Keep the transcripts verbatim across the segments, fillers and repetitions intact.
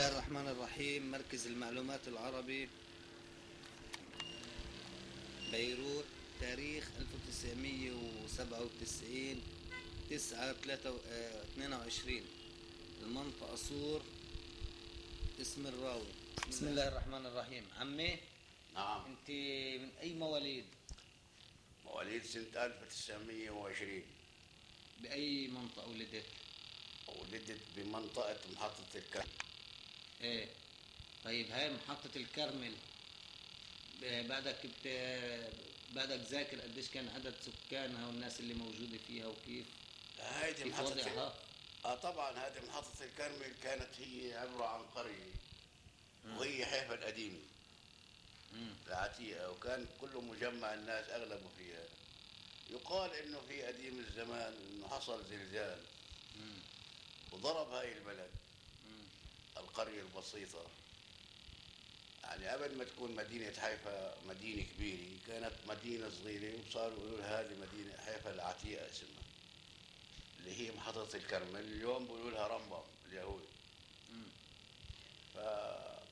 الرحمن الرحيم. مركز المعلومات العربي، بيروت، تاريخ ألف وتسعمية وسبعة وتسعين تسعة اثنين وعشرين. المنطقة صور، اسم الراوي. بسم الله الرحمن الرحيم. عمي، نعم. انت من اي مواليد؟ مواليد سنة ألف وتسعمية وعشرين. باي منطقة ولدت؟ ولدت بمنطقة محطة الكرم. ايه. طيب هاي محطة الكرمل، بعدك بت... بعدك ذاكر قديش كان عدد سكانها والناس اللي موجودة فيها وكيف هذه كيف محطة وضعها؟ اه طبعا هذه محطة الكرمل كانت هي عبارة عن قرية، وهي حيفا القديمة العتيقة، وكان كله مجمع الناس أغلبه فيها. يقال إنه في قديم الزمان إنه حصل زلزال مم. وضرب هاي البلد، مم. القرية البسيطة. يعني قبل ما تكون مدينة حيفا مدينة كبيرة، كانت مدينة صغيرة، وصاروا يقولوا لها هذه مدينة حيفا العتيقة اسمها، اللي هي محطة الكرمل. اليوم بيقولوا لها رمبم اليهود. فهذه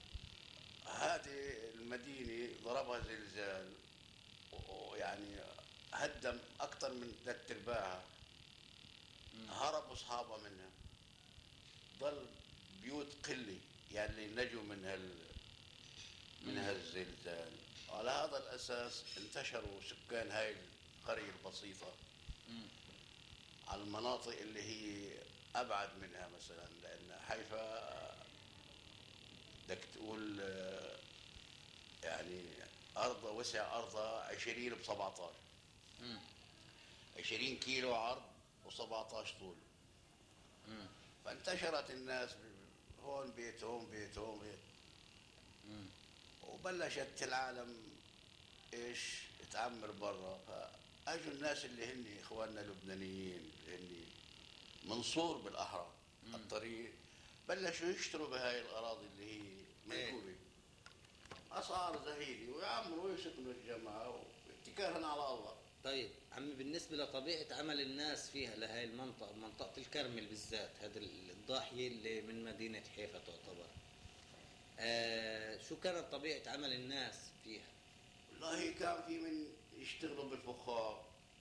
المدينة ضربها زلزال، ويعني هدم أكثر من ثلاث أرباعها. هربوا أصحابها منها، ضل بيوت قلة يعني اللي نجوا من هال من هالزلزال. على هذا الأساس انتشروا سكان هاي القرية البسيطة على المناطق اللي هي أبعد منها، مثلا لأن حيفا بدك تقول يعني أرض وسع أرضها عشرين بسبعتاشر، عشرين كيلو عرض وسبعتاشر طول. فانتشرت الناس هون بيت هون بيت هون بيت، وبلشت العالم ايش تعمر برا. فاجوا الناس اللي هن اخواننا اللبنانيين اللي هن من صور بالاحرى الطريق، بلشوا يشتروا بهاي الاراضي اللي هي منكوبه، اسعار زهيده، ويعمروا ويسكنوا الجماعه واتكالا على الله. طيب عمي، بالنسبة لطبيعة عمل الناس فيها لهي المنطقة، منطقة الكرمل بالذات، هذه الضاحية اللي من مدينة حيفا تعتبر، آه شو كانت طبيعة عمل الناس فيها؟ والله كان في من يشتغلوا بالفخار،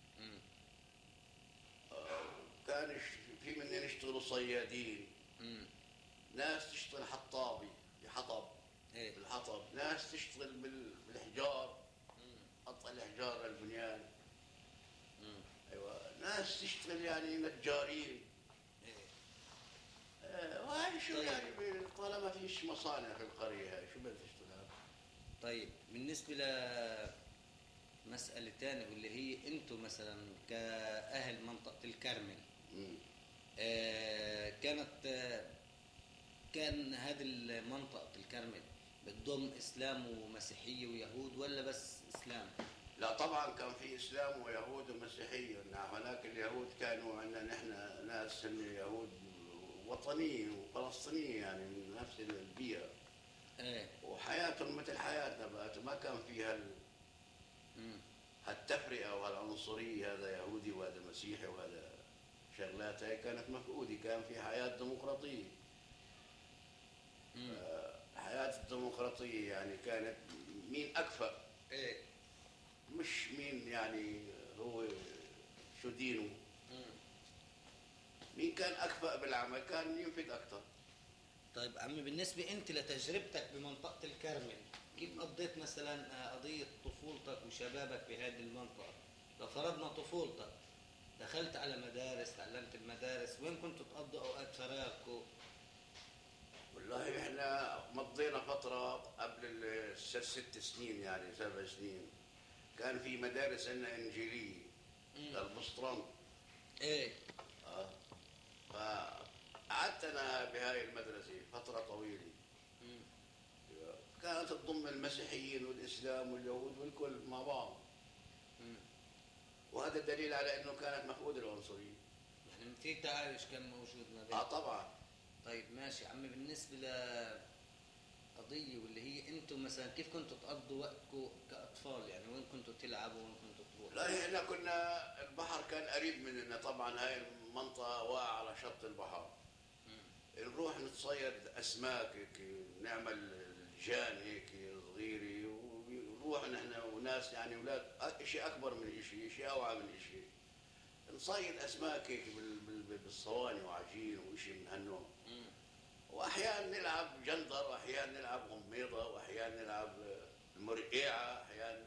آه كان في من يشتغلوا صيادين، مم. ناس تشتغل حطابي بحطب، ايه؟ بالحطب. ناس تشتغل بالحجار، قطع الحجار للبنيان. ايوه، ناس تشتغل يعني نجارين. ايه. آه وهاي شو طيب. يعني طالما فيش مصانع في القريه هاي شو بدها تشتغل. طيب بالنسبه لمساله ثانيه واللي هي انتم مثلا كاهل منطقه الكرمل، آه كانت آه كان هذه المنطقه الكرمل بتضم اسلام ومسيحيه ويهود ولا بس اسلام؟ لا طبعا كان في اسلام ويهود ومسيحيه. هناك اليهود كانوا عندنا نحن ناس يهود وطنيين وفلسطينيين، يعني من نفس البيئه. ايه. وحياتهم مثل حياتنا بقى، ما كان فيها ال... هالتفرقه وهالعنصريه، هذا يهودي وهذا مسيحي وهذا شغلات هي كانت مفقوده. كان في حياه ديمقراطيه. حياه الديمقراطيه يعني كانت مين اكفأ. ايه. مش مين يعني هو شو دينه. مين كان أكفأ بالعمل كان ينفق أكثر. طيب عمي، بالنسبة أنت لتجربتك بمنطقة الكرمل، كيف قضيت مثلا قضية طفولتك وشبابك بهذه المنطقة؟ لو فرضنا طفولتك دخلت على مدارس، تعلمت المدارس، وين كنتوا تقضوا أوقات فراغكم؟ والله إحنا مضينا فترة قبل الست سنين، يعني سبع سنين، كان في مدارس عندنا إنجيلية للمسطرنج. إيه. آه. فقعدت أنا بهاي المدرسة فترة طويلة. مم. كانت تضم المسيحيين والإسلام واليهود والكل مع بعض. مم. وهذا دليل على أنه كانت مفقودة العنصرية. يعني في تعايش كان موجود ما بين. آه طبعا. طيب ماشي عمي، بالنسبة لقضية واللي هي أنتم مثلا كيف كنتوا تقضوا وقتكم كأطفال؟ يعني وين كنتوا تلعبوا وين كنتوا تروحوا؟ لا احنا كنا البحر كان قريب مننا طبعا، هاي المنطقة واقعة على شط البحر. نروح نتصيد اسماك هيك، نعمل لجان هيك صغيره، ونروح نحن وناس يعني اولاد شيء اكبر من شيء، شيء اوعى من شيء، نصيد اسماك هيك بالصواني وعجين وشيء من هالنوع. واحيانا نلعب جندر، واحيانا نلعب غميضه، واحيانا نلعب المرقيعه، احيانا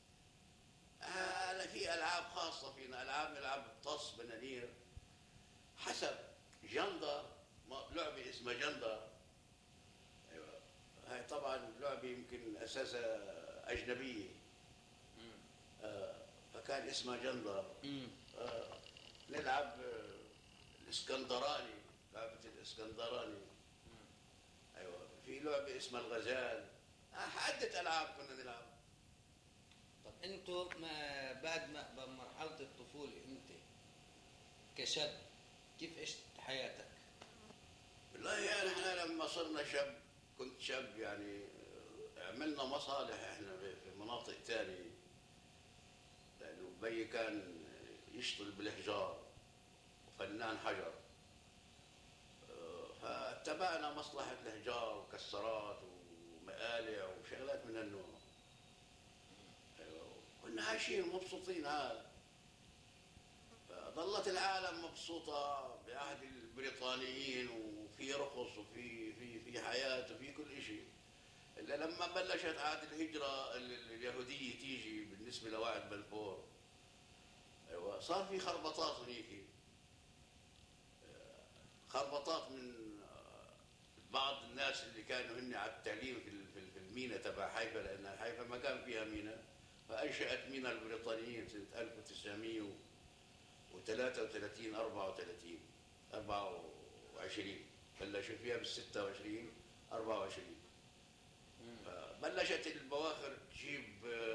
هلا في العاب خاصه فينا، العاب نلعب بطص بنانير حسب جندر، لعبه اسمها جندر. ايوه هاي طبعا لعبه يمكن اساسها اجنبيه، آه فكان اسمها جندر. آه نلعب آه الاسكندراني، لعبه الاسكندراني. ايوه في لعبه اسمها الغزال، عده العاب كنا نلعب. طب انتوا ما بعد ما بمرحله الطفوله انت كشاب كيف عشت حياتك؟ والله يعني احنا لما صرنا شاب، كنت شاب يعني عملنا مصالح احنا في مناطق ثانيه، لانه بي كان يشتغل بالحجار وفنان حجر، فاتبعنا مصلحه الحجار وكسرات ومقالع وشغلات من هالنوع. كنا عايشين مبسوطين هذا. فظلت العالم مبسوطة بعهد البريطانيين، وفي رخص وفي في في حياة وفي كل شيء، إلا لما بلشت عاد الهجرة اليهودية تيجي بالنسبة لوعد بلفور. أيوة صار في خربطات هنيك، خربطات من بعض الناس اللي كانوا هن على التعليم في في المينا تبع حيفا، لأن حيفا ما كان فيها مينا، فأنشأت مينا البريطانيين سنة ألف وتسعمئة وثلاثة وثلاثين أربعة وثلاثين أربعة وعشرين، بلشوا فيها بال ستة وعشرين أربعة وعشرين. فبلشت البواخر تجيب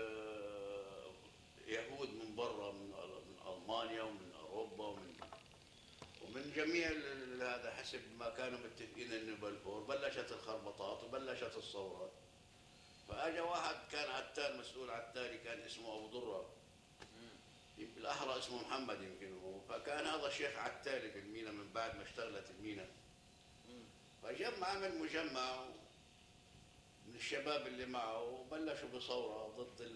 يهود من برا، من ألمانيا ومن أوروبا ومن ومن جميع هذا حسب ما كانوا متفقين انه بلفور. بلشت الخربطات وبلشت الثورات. فاجى واحد كان عتال، مسؤول عتالي، كان اسمه ابو ضره، بالاحرى اسمه محمد يمكن هو، فكان هذا شيخ عتالي في المينا من بعد ما اشتغلت المينا. فجمع عمل مجمع من الشباب اللي معه، وبلشوا بثوره ضد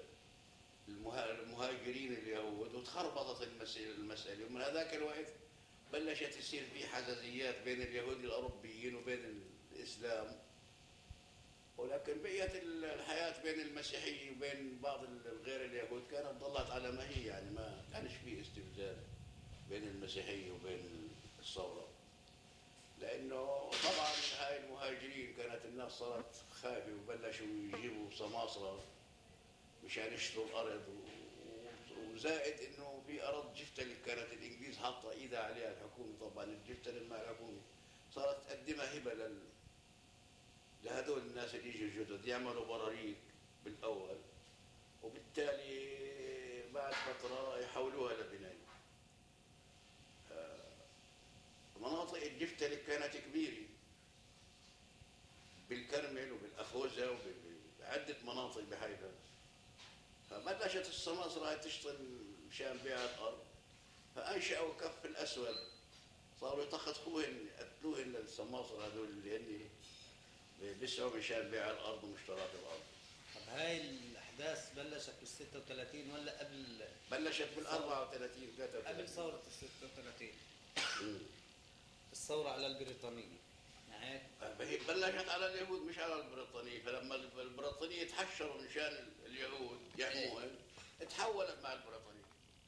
المهاجرين اليهود، وتخربطت المساله. ومن هذاك الوقت بلشت يصير في حزازيات بين اليهود الاوروبيين وبين الاسلام، ولكن بقيت الحياه بين المسيحيه وبين بعض الغير اليهود كانت ضلت على ما هي، يعني ما كانش في استبدال بين المسيحيه وبين الثوره. لانه طبعا هاي المهاجرين كانت الناس صارت خايفه، وبلشوا يجيبوا سماسره مشان يشتروا الارض، وزائد انه في ارض جفته اللي كانت الانجليز حاطه ايدها عليها الحكومه، طبعا الجفته لما الحكومه صارت تقدمها هبه لل لهذول الناس اللي يجوا جدد يعملوا براريك بالاول، وبالتالي بعد فتره يحولوها لبناء. مناطق الجفته اللي كانت كبيره بالكرمل وبالاخوذه وبعده مناطق بحيفا، فبلشت السماسرة تشتغل مشان بيع الارض، فانشأوا كف الاسود، صاروا يتخطفوهن يقتلوهن للسماسرة هذول اللي هن بيسعوا مشان بيع الارض ومشترات الارض. طب هاي الاحداث بلشت بال ستة وثلاثين ولا قبل؟ بلشت بال أربعة وثلاثين ثلاثة وثلاثين قبل ثورة ال ستة وثلاثين. الثورة على البريطانية. هيك هي بلشت على اليهود مش على البريطانية، فلما البريطانية تحشروا مشان اليهود يحموهم تحولت مع البريطانية.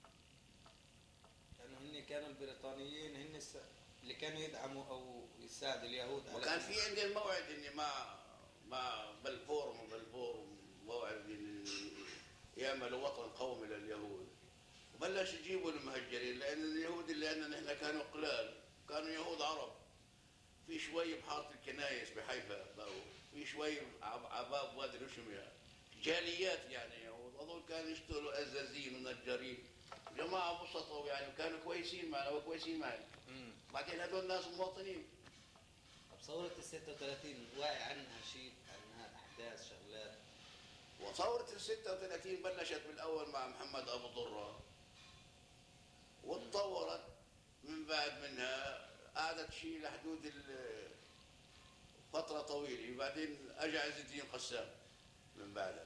لأنه هن كانوا البريطانيين هن اللي كانوا يدعموا أو يساعدوا اليهود على. وكان في عندهم موعد إني مع مع بلفور وبلفور موعد إن يعملوا وطن قومي لليهود، وبلش يجيبوا المهجرين، لأن اليهود اللي عندنا نحن كانوا قلال، كانوا يهود عرب، في شوي بحارة الكنايس بحيفا بقوا، في شوي عباب وادي الوشمية، جاليات يعني، وهذول كانوا يشتغلوا أزازين ونجارين، جماعة بسطوا يعني، كانوا كويسين معنا وكويسين معنا. بعدين هذول ناس مواطنين. طب ثورة ال ستة وثلاثين واعي عنها شيء، عنها أحداث شغلات؟ وثورة ال ستة وثلاثين بلشت بالأول مع محمد أبو ضرة، وتطورت من بعد منها قعدت شيء لحدود ال- فترة طويلة، وبعدين أجى عز الدين قسام من بعدها.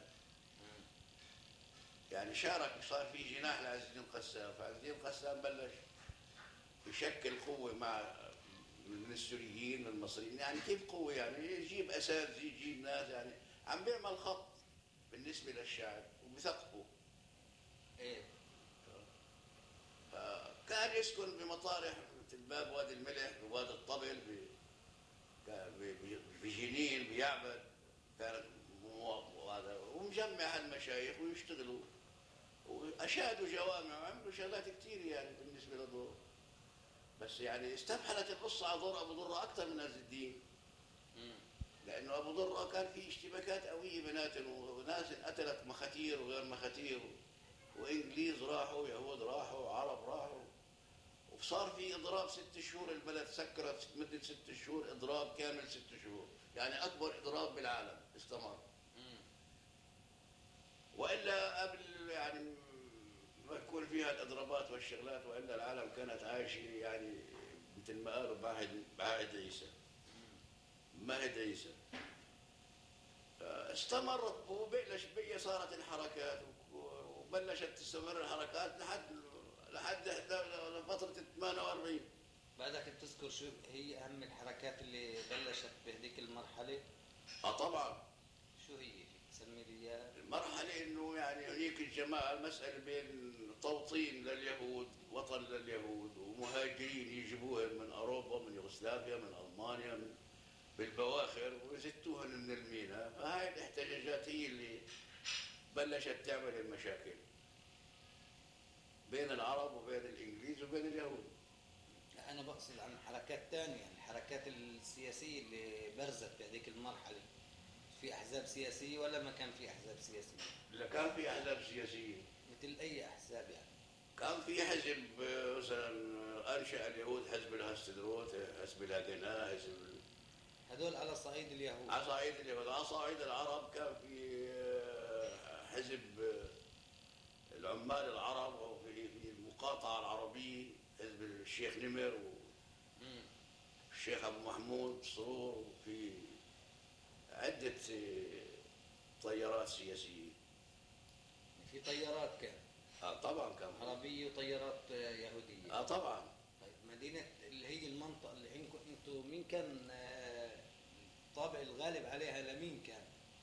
يعني شارك، صار في جناح لعز الدين قسام، فعز الدين قسام بلش يشكل قوة مع من السوريين من المصريين. يعني كيف قوة؟ يعني يجيب أساتذة، يجيب ناس، يعني عم بيعمل خط بالنسبة للشعب وبثقفه. ايه. فكان يسكن بمطارح مثل باب وادي الملح، بوادي الطبل، ب- ب- ب- بجنين، بيعبد. كان مو- هذا ومجمع هالمشايخ ويشتغلوا، واشادوا جوامع وعملوا شغلات كثير يعني بالنسبه لدور. بس يعني استبحلت القصه على دور ابو ضره اكثر من عز الدين، لانه ابو ضره كان في اشتباكات قويه بيناتهم، وناس انقتلت، مخاتير وغير مخاتير، وانجليز راحوا، يهود راحوا، عرب راحوا، وصار في اضراب ست شهور. البلد سكرت مده ست شهور، اضراب كامل ست شهور، يعني اكبر اضراب بالعالم استمر. والا قبل يعني ما تكون فيها الاضرابات والشغلات، والا العالم كانت عايشه يعني مثل ما قالوا بعهد بعهد عيسى، مهد عيسى. استمرت وبلش بي صارت الحركات، وبلشت تستمر الحركات لحد لحد فتره ثمانية وأربعين. بعدك بتذكر شو هي اهم الحركات اللي بلشت بهذيك المرحله؟ اه طبعا. شو هي؟ سمي لي اياها. المرحله انه يعني هنيك الجماعه، المساله بين توطين لليهود، وطن لليهود، ومهاجرين يجيبوهم من اوروبا، من يوغوسلافيا، من المانيا، من بالبواخر، ويزتوهن من الميناء. فهاي الاحتجاجات هي اللي بلشت تعمل المشاكل بين العرب وبين الانجليز وبين اليهود. لا انا بقصد عن حركات ثانيه، الحركات السياسيه اللي برزت بهذيك المرحله. في احزاب سياسيه ولا ما كان في احزاب سياسيه؟ لا كان في احزاب سياسيه. مثل اي احزاب يعني؟ كان في حزب مثلا انشا اليهود حزب الهستدروت، حزب الهجنه، حزب هدول على صعيد اليهود. على صعيد اليهود. على صعيد العرب كان في حزب العمال العرب، وفي في المقاطعه العربيه حزب الشيخ نمر والشيخ ابو محمود سرور، وفي عده تيارات سياسيه. في طيارات كان؟ اه طبعا كان في. عربيه وطيارات يهوديه. اه طبعا. طيب مدينه اللي هي المنطقه اللي عندكم انتم، مين كان آه، الطابع الغالب عليها لمين كان؟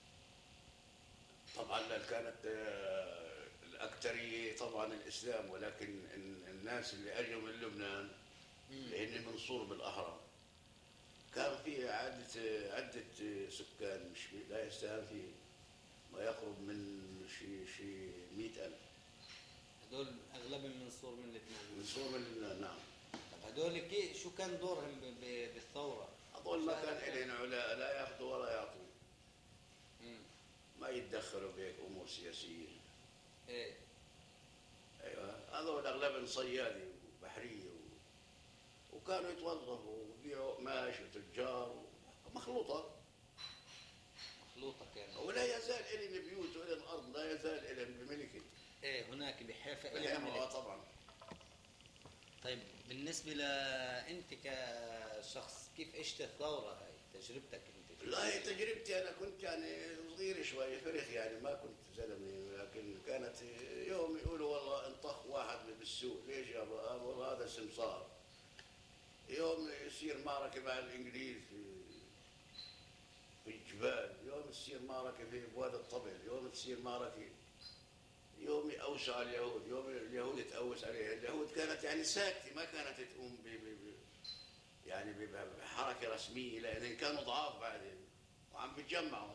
طبعا كانت آه، الأكثرية طبعا الإسلام، ولكن ال- الناس اللي أجوا من لبنان اللي هن من صلب الأهرام كان في عدة عدة سكان، مش لا يستهان في ما يقرب من شي شي مئة ألف. هدول اغلبهم من صور من لبنان. من صلب من لبنان، نعم. طب هدول كي شو كان دورهم ب- ب- بالثوره؟ هذول ما كان إلينا علاء، لا ياخذوا ولا يعطوا، مم. ما يتدخلوا بهيك أمور سياسية. ايه. ايوه هذول اغلبهم صيادي وبحريه و... وكانوا يتوظفوا ويبيعوا قماش وتجار مخلوطه. مخلوطه كانت. ولا يزال إلهم بيوت وإلهم ارض، لا يزال إلهم بملكه. ايه هناك بحيفا بحيفا، إلى اه طبعا. طيب بالنسبه لانت كشخص، كيف عشت الثوره هاي؟ تجربتك انت؟ والله تجربتي انا كنت يعني صغير شوي فرخ، يعني ما كنت زلمه، لكن كانت يوم يقولوا والله انطخ واحد بالسوق، ليش يا ابو؟ والله هذا سمسار. يوم يصير معركه مع الانجليز في في الجبال، يوم تصير معركه في بوادي الطبل، يوم تصير معركه، يوم يأوسوا على اليهود، يوم اليهود تأوس عليها. اليهود كانت يعني ساكته، ما كانت تقوم ب ب يعني بحركه رسميه، لان كانوا ضعاف بعدين وعم بيتجمعوا.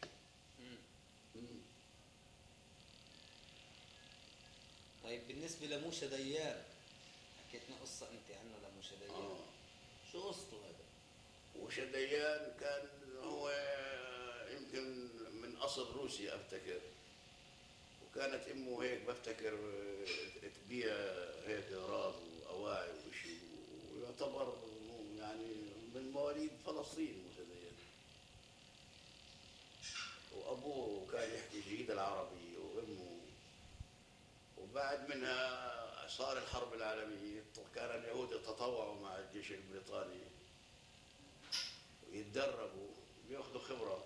طيب بالنسبه لموشى ديان، حكيتنا قصه انت عنه لموشى ديان. آه. شو قصته هذا؟ موشى ديان كان هو يمكن من اصل روسي افتكر، وكانت امه هيك بفتكر تبيع هيك اغراض واواعي وشيء، ويعتبر يعني من مواليد فلسطين موسى ديان. وابوه كان يحكي جيد العربي، وامه. وبعد منها صار الحرب العالميه، كان اليهود يتطوعوا مع الجيش الجيش البريطاني ويتدربوا وياخذوا خبرة.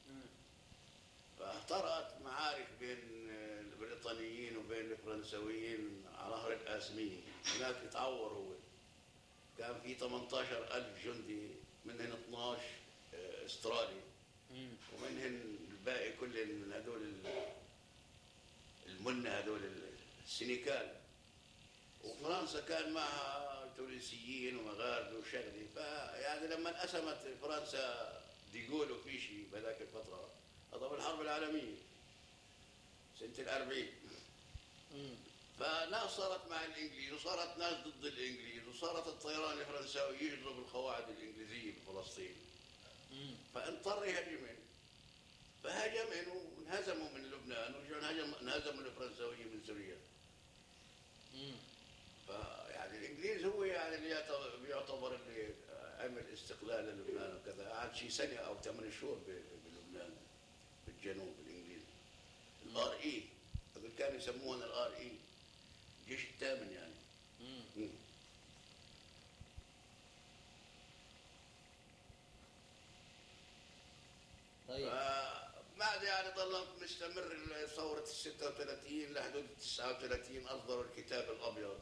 فاحترقت معارك بين البريطانيين وبين الفرنسويين على نهر الآسمية. هناك يتعور هو، كان في ثمانية عشر ألف جندي، منهن اثناعش استرالي ومنهن الباقي كلهم من هذول المنة، هذول السينيكال. وفرنسا كان معها تونسيين ومغاربه وشغلي. فيعني لما انقسمت فرنسا ديغول وفي شيء بهذاك الفتره، هذا بالحرب العالميه سنه الأربعين، فناس صارت مع الانجليز وصارت ناس ضد الانجليز، وصارت الطيران الفرنساوي يضرب القواعد الانجليزيه بفلسطين. فاضطر يهاجمن، فهاجمن وانهزموا من لبنان، ورجعوا انهزموا الفرنساويين من سوريا. فيعني الانجليز هو يعني اللي يعتبر اللي عمل استقلال للبنان وكذا. قعد شي سنه او ثمان شهور بلبنان بالجنوب الانجليز. الار اي، هذول كانوا يسموهم الار اي، الجيش الثامن يعني. مم. طيب بعد يعني ظل مستمر ثورة ال ستة وثلاثين لحدود ال تسعة وثلاثين، أصدروا الكتاب الأبيض.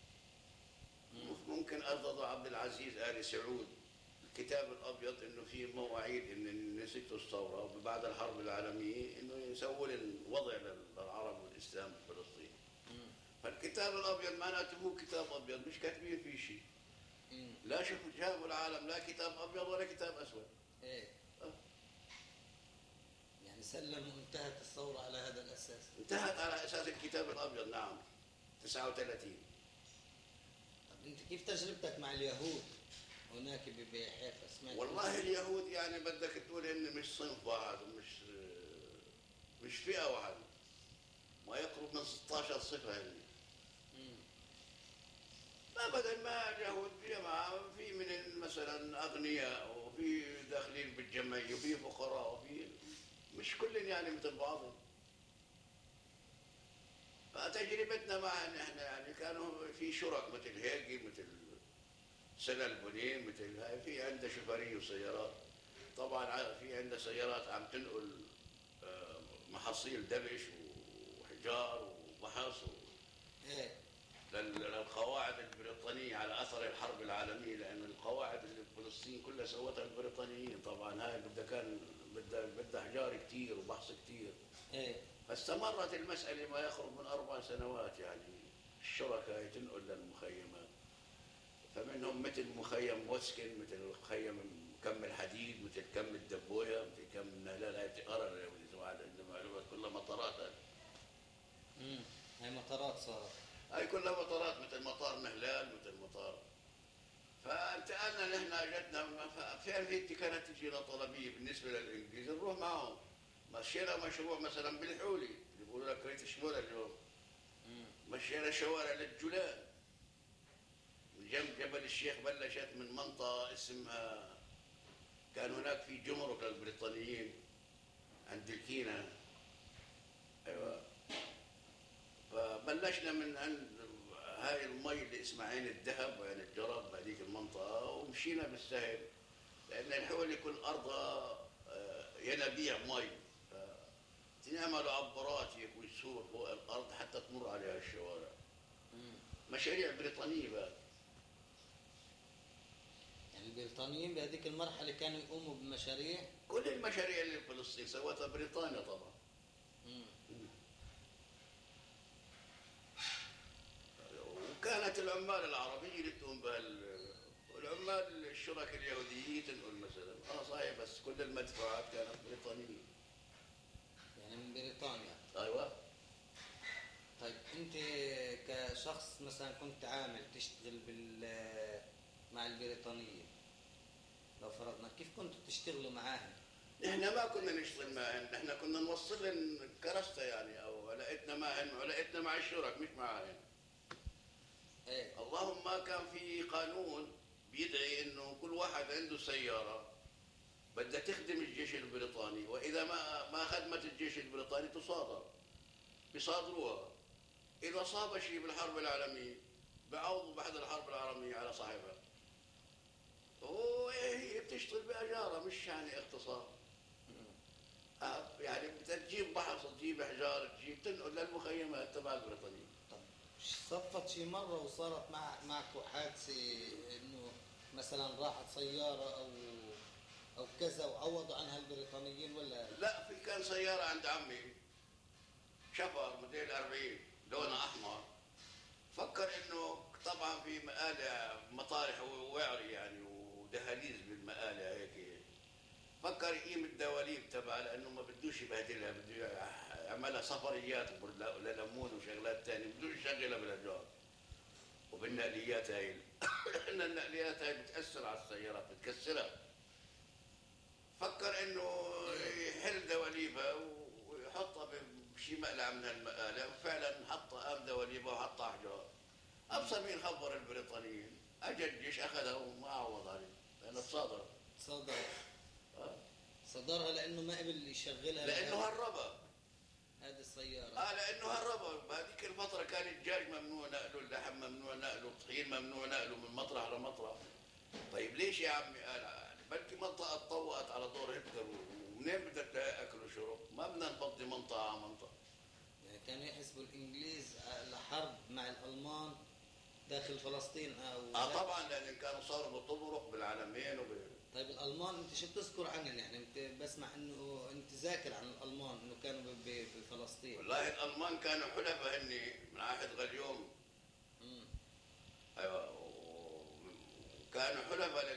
ممكن أصدر عبد العزيز آل سعود الكتاب الأبيض إنه فيه مواعيد إن نسيتوا الثورة وبعد الحرب العالمية إنه يسووا الوضع للعرب والإسلام في فلسطين. فالكتاب الأبيض معناته هو كتاب أبيض، مش كاتبين فيه شيء. لا شوفوا جابوا العالم لا كتاب أبيض ولا كتاب أسود. إيه. سلموا انتهت الثورة على هذا الأساس. انتهت على أساس الكتاب الأبيض، نعم، تسعة وثلاثين. طب أنت كيف تجربتك مع اليهود هناك بحيفا؟ سمعت والله اليهود يعني بدك تقول إن مش صنف واحد ومش مش فئة واحدة، ما يقرب من ستة عشر صفة هذه. أبدا ما اليهود جماعة، في من مثلا أغنياء وفي داخلين بالجمعية وفي فقراء وفي مش كل يعني مثل بعضهم. فتجربتنا معهم احنا يعني كانوا في شرك مثل هيك، مثل سنة البنين، مثل هاي، في عندها شوفرية وسيارات. طبعا في عندها سيارات عم تنقل محاصيل دبش وحجار وبحص للقواعد البريطانية على أثر الحرب العالمية، لأن القواعد اللي في فلسطين كلها سوتها البريطانيين. طبعا هاي بدها كان بدها بدها احجار كثير وبحث كثير. ايه. فاستمرت المساله ما يقرب من اربع سنوات يعني الشركاء تنقل للمخيمات. فمنهم مثل مخيم موسكن، مثل مخيم كم الحديد، مثل كم الدبويه، مثل كم النهلال. هاي بتقرا المعلومات كلها مطارات. امم هاي مطارات صارت. هاي كلها مطارات، مثل مطار نهلال، مثل مطار. فانتقلنا نحن جتنا فعلا كانت تجينا طلبيه بالنسبه للانجليز نروح معهم. مشينا مشروع مثلا بالحولي اللي بيقولوا لك كريت شموله اليوم. مشينا شوارع للجولان من جنب جبل الشيخ، بلشت من منطقه اسمها كان هناك في جمرك للبريطانيين عند الكينا. ايوه. فبلشنا من عند هاي المي اللي اسمها عين الذهب وعين الجرب بهذيك المنطقه، ومشينا بالسهل لان الحول يكون ارضها ينابيع مي، تنعملوا عبارات هيك ويسور فوق الارض حتى تمر عليها الشوارع. مشاريع بريطانيه بقى. يعني البريطانيين بهذيك المرحله كانوا يقوموا بمشاريع؟ كل المشاريع اللي في فلسطين سوتها بريطانيا طبعا. وكانت العمال العربيه اللي تقوم بها، والعمال الشركاء اليهوديين تنقل مثلا. اه صحيح، بس كل المدفوعات كانت بريطانيه. يعني من بريطانيا. ايوه. طيب انت كشخص مثلا كنت عامل تشتغل بال مع البريطانيين، لو فرضنا كيف كنتوا تشتغلوا معاهم؟ نحن ما كنا نشتغل معهم، نحن كنا نوصل لهم كرسته يعني، او علاقتنا معهم علاقتنا مع الشرك مش معهم. ايه. اللهم ما كان في قانون بيدعي انه كل واحد عنده سياره بدها تخدم الجيش البريطاني، واذا ما ما خدمت الجيش البريطاني تصادر. بيصادروها. اذا صاب شيء بالحرب العالميه بعوضوا بعد الحرب العالميه على صاحبها. وهي بتشتغل بأجارة مش يعني اغتصاب. آه يعني بدك تجيب بحص تجيب حجار تجيب تنقل للمخيمات تبع البريطانيين. طب صفت شي مرة وصارت مع معكم حادثة انه مثلا راحت سيارة او او كذا وعوضوا عنها البريطانيين ولا؟ لا، في كان سيارة عند عمي شفر موديل أربعين لونها احمر، فكر انه طبعا في مقالع مطارح وعري يعني ودهاليز بالمقالع هيك، فكر يقيم الدواليب تبعها لانه ما بدوش يبهدلها، بده يعملها سفريات للمون وشغلات ثانيه، بدوش يشغلها بالاجار وبالنقليات هاي لان النقليات هاي بتاثر على السيارات بتكسرها. فكر انه يحل دواليبها ويحطها بشي مقلع من هالمقالع، وفعلا حطها قام دواليبها وحطها احجار. ابصر مين خبر البريطانيين، اجى الجيش اخذها وما عوض عليه لانها تصادرت. صدر صدرها لانه ما قبل يشغلها لانه هربها هذه السيارة. اه لانه هربها. بهذيك الفترة كان الدجاج ممنوع نقله، اللحم ممنوع نقله، الطحين ممنوع نقله من مطرح لمطرح. طيب ليش يا عمي؟ قال يعني بلكي منطقة تطوقت على دور هتلر ومنين بدك تلاقي اكل وشرب؟ ما بدنا نفضي منطقة على منطقة. يعني كانوا يحسبوا الانجليز لحرب مع الالمان داخل فلسطين او اه طبعا لان كانوا صاروا بالطرق بالعالمين وب... طيب الالمان انت شو بتذكر عنهم؟ يعني انت بسمع انه انت ذاكر عن الالمان انه كانوا بفلسطين. والله الالمان كانوا حلفاء هني من عهد غليوم. امم ايوه، وكانوا حلفاء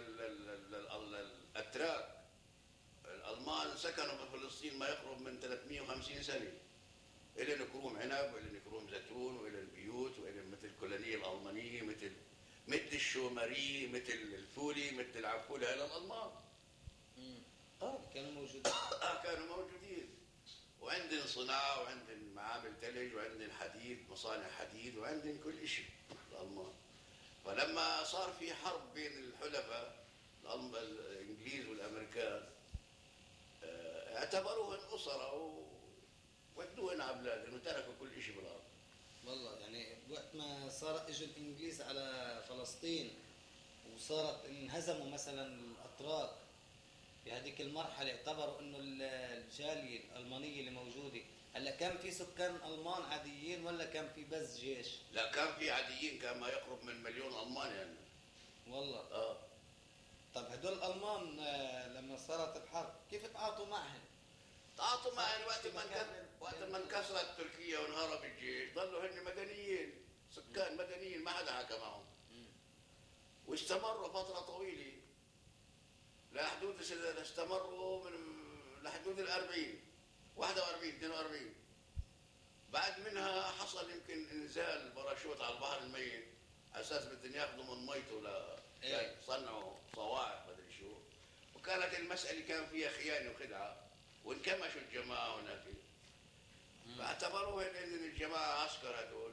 للاتراك. الالمان سكنوا بفلسطين ما يقرب من ثلاثمئة وخمسين سنه، الى نكروم عنب والى نكروم زيتون والى البيوت والى مثل الكولونيه الالمانيه مثل مثل الشومري مثل الفولي مثل العفولة هذا الالمان. امم اه كانوا موجودين. اه كانوا موجودين، وعندن صناعه وعندن معامل ثلج وعندن حديد مصانع حديد وعندن كل شيء الالمان. فلما صار في حرب بين الحلفاء الانجليز والامريكان اه اعتبروهن اسره وودوهن على بلادهم وتركوا كل شيء بالارض. والله يعني وقت ما صار اجوا الانجليز على فلسطين وصارت انهزموا مثلا الاتراك في هذيك المرحله، اعتبروا انه الجاليه الالمانيه اللي موجوده هلا كان في سكان المان عاديين ولا كان في بس جيش؟ لا كان في عاديين، كان ما يقرب من مليون الماني يعني. والله اه طب هدول الالمان لما صارت الحرب كيف تعاطوا معهم؟ تعاطوا معهم وقت ما وقت ما انكسرت تركيا وانهرب الجيش ضلوا هن مدنيين، سكان مدنيين ما حدا حكى معهم. واستمروا فتره طويله لحدود استمروا من لحدود الأربعين واحد وأربعين اثنين وأربعين. بعد منها حصل يمكن انزال باراشوت على البحر الميت على اساس بدهم ياخذوا من ميته ل صنعوا صواعق مدري شو، وكانت المساله كان فيها خيانه وخدعه وانكمشوا الجماعه هناك. فاعتبروها ان الجماعه عسكر هذول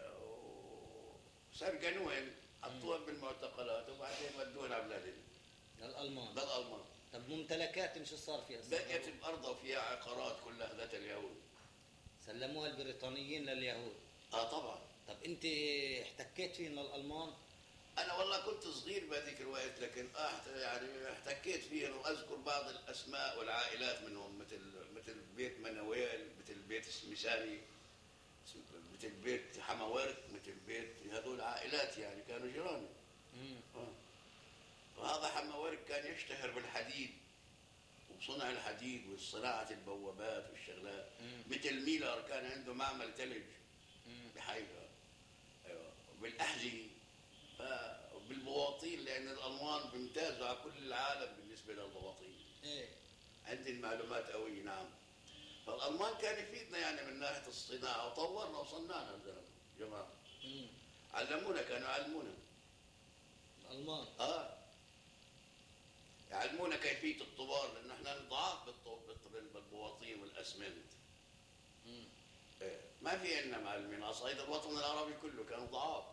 وسجنوهم حطوهم بالمعتقلات وبعدين ودوهم على بلادهم. للالمان للالمان. طب ممتلكاتهم شو صار فيها؟ بقيت بارضها وفيها عقارات كلها ذات اليهود. سلموها البريطانيين لليهود؟ اه طبعا. طب انت احتكيت فيهم للالمان؟ انا والله كنت صغير بهذيك الوقت، لكن اه يعني احتكيت فيهم واذكر بعض الاسماء والعائلات منهم، مثل مثل بيت منويل، مثل بيت سمساني، مثل بيت حماورك، مثل بيت هذول عائلات يعني كانوا جيراني. امم وهذا حماورك كان يشتهر بالحديد وبصنع الحديد وصناعة البوابات والشغلات. مثل ميلر كان عنده معمل ثلج بحيفا. ايوه وبالاحذية وبالبواطين، لان الالمان بيمتازوا على كل العالم بالنسبه للبواطين. ايه عندي المعلومات قويه نعم. فالالمان كان يفيدنا يعني من ناحيه الصناعه وطورنا وصنعنا الزلمه جماعه. امم علمونا، كانوا يعلمونا الالمان. اه يعلمونا كيفيه الطوار، لان احنا ضعاف بالبواطين والاسمنت. امم إيه. ما في عندنا معلمين على صعيد الوطن العربي كله كانوا ضعاف.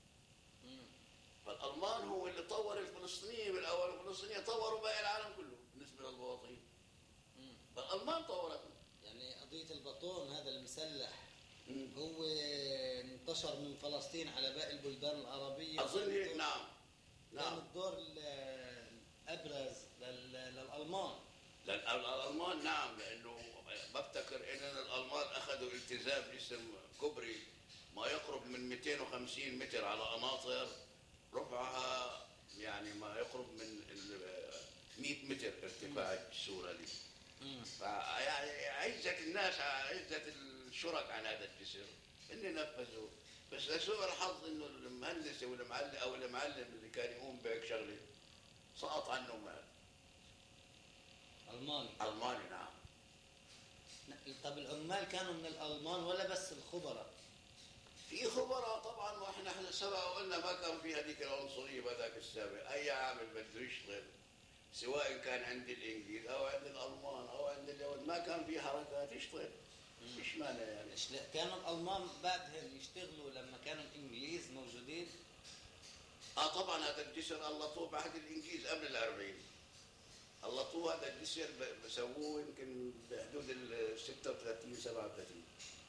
فالالمان هو اللي طور الفلسطينيه بالاول، والفلسطينيه طوروا باقي العالم كله بالنسبه للبواطين. فالالمان طورتنا. يعني قضيه الباطون هذا المسلح مم. هو انتشر من فلسطين على باقي البلدان العربيه؟ اظن هيك نعم. نعم. كان الدور الابرز للالمان. للالمان نعم، لانه بفتكر ان الالمان اخذوا التزام جسم كبري ما يقرب من مئتين وخمسين متر على قناطر رفعها يعني ما يقرب من مئة متر ارتفاع السورة دي. فيعني عزة الناس، عزة الشرك عن هذا الجسر اللي نفذوا. بس لسوء الحظ انه المهندس او المعلم او المعلم اللي كان يقوم بهيك شغله سقط عنه مال. الماني. الماني نعم. طب العمال كانوا من الالمان ولا بس الخبراء؟ في خبراء طبعا، واحنا احنا سبق وقلنا ما كان في هذيك العنصريه بهذاك السابق، اي عامل بده يشتغل سواء كان عند الانجليز او عند الالمان او عند اليهود ما كان في حركات يشتغل. مش مانع يعني. كانوا الالمان بعدهم يشتغلوا لما كانوا الانجليز موجودين؟ اه طبعا هذا الجسر اللطوه بعد الانجليز قبل الأربعين. اللطوه هذا الجسر بسووه يمكن بحدود ال ستة وثلاثين سبعة وثلاثين.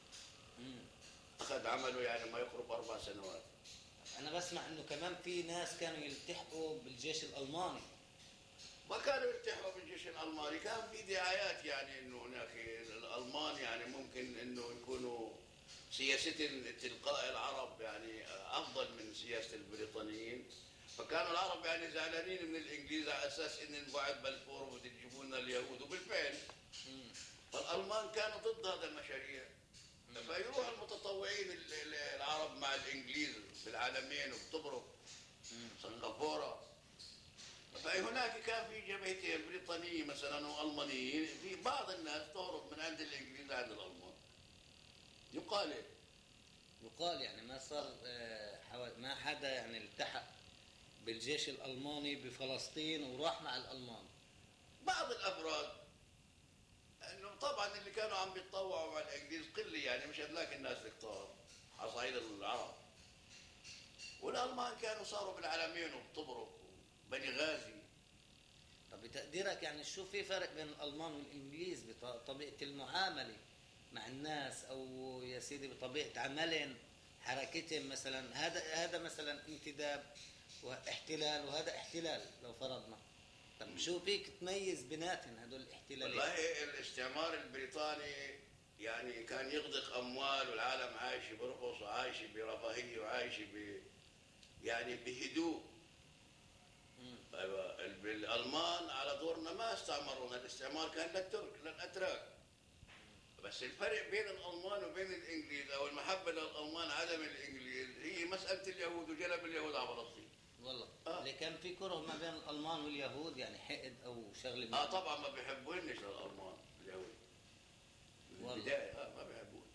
اخذ عمله يعني ما يقرب اربع سنوات. انا بسمع انه كمان في ناس كانوا يلتحقوا بالجيش الالماني. ما كانوا يلتحقوا بالجيش الالماني، كان في دعايات يعني انه هناك الالمان يعني ممكن انه يكونوا سياستهم تلقاء العرب يعني افضل من سياسه البريطانيين، فكانوا العرب يعني زعلانين من الانجليز على اساس ان بعد بلفور وبده يجيبوا لنا اليهود، وبالفعل فالالمان كانوا ضد هذا المشاريع. فيروح المتطوعين العرب مع الانجليز بالعالمين وبطبرق سنغافوره. فهناك كان في جبهتين بريطانيه مثلا والمانيين، في بعض الناس تهرب من عند الانجليز لعند الالمان. يقال ايه؟ يقال يعني ما صار ما حدا يعني التحق بالجيش الالماني بفلسطين وراح مع الالمان. بعض الافراد انه طبعا اللي كانوا عم بيتطوعوا مع الانجليز قله يعني، مش هذلاك الناس الكتار عصايد العرب. والالمان كانوا صاروا بالعلمين وبطبرق وبني غازي. طب بتقديرك يعني شو في فرق بين الالمان والانجليز بطبيعه المعامله مع الناس، او يا سيدي بطبيعه عملهم حركتهم مثلا؟ هذا هذا مثلا انتداب واحتلال وهذا احتلال لو فرضنا. طب شو فيك تميز بيناتهم هدول الاحتلالين؟ والله الاستعمار البريطاني يعني كان يغدق اموال والعالم عايش برخص وعايش برفاهيه وعايش ب يعني بهدوء. ايوه الالمان على دورنا ما استعمرونا، الاستعمار كان للترك للاتراك. بس الفرق بين الالمان وبين الانجليز او المحبه للالمان عدم الانجليز هي مساله اليهود وجلب اليهود على فلسطين. والله آه. اللي كان في كره ما بين الالمان واليهود يعني حقد او شغله. اه طبعا ما بيحبونش الالمان اليهود من البدايه. اه ما بيحبون،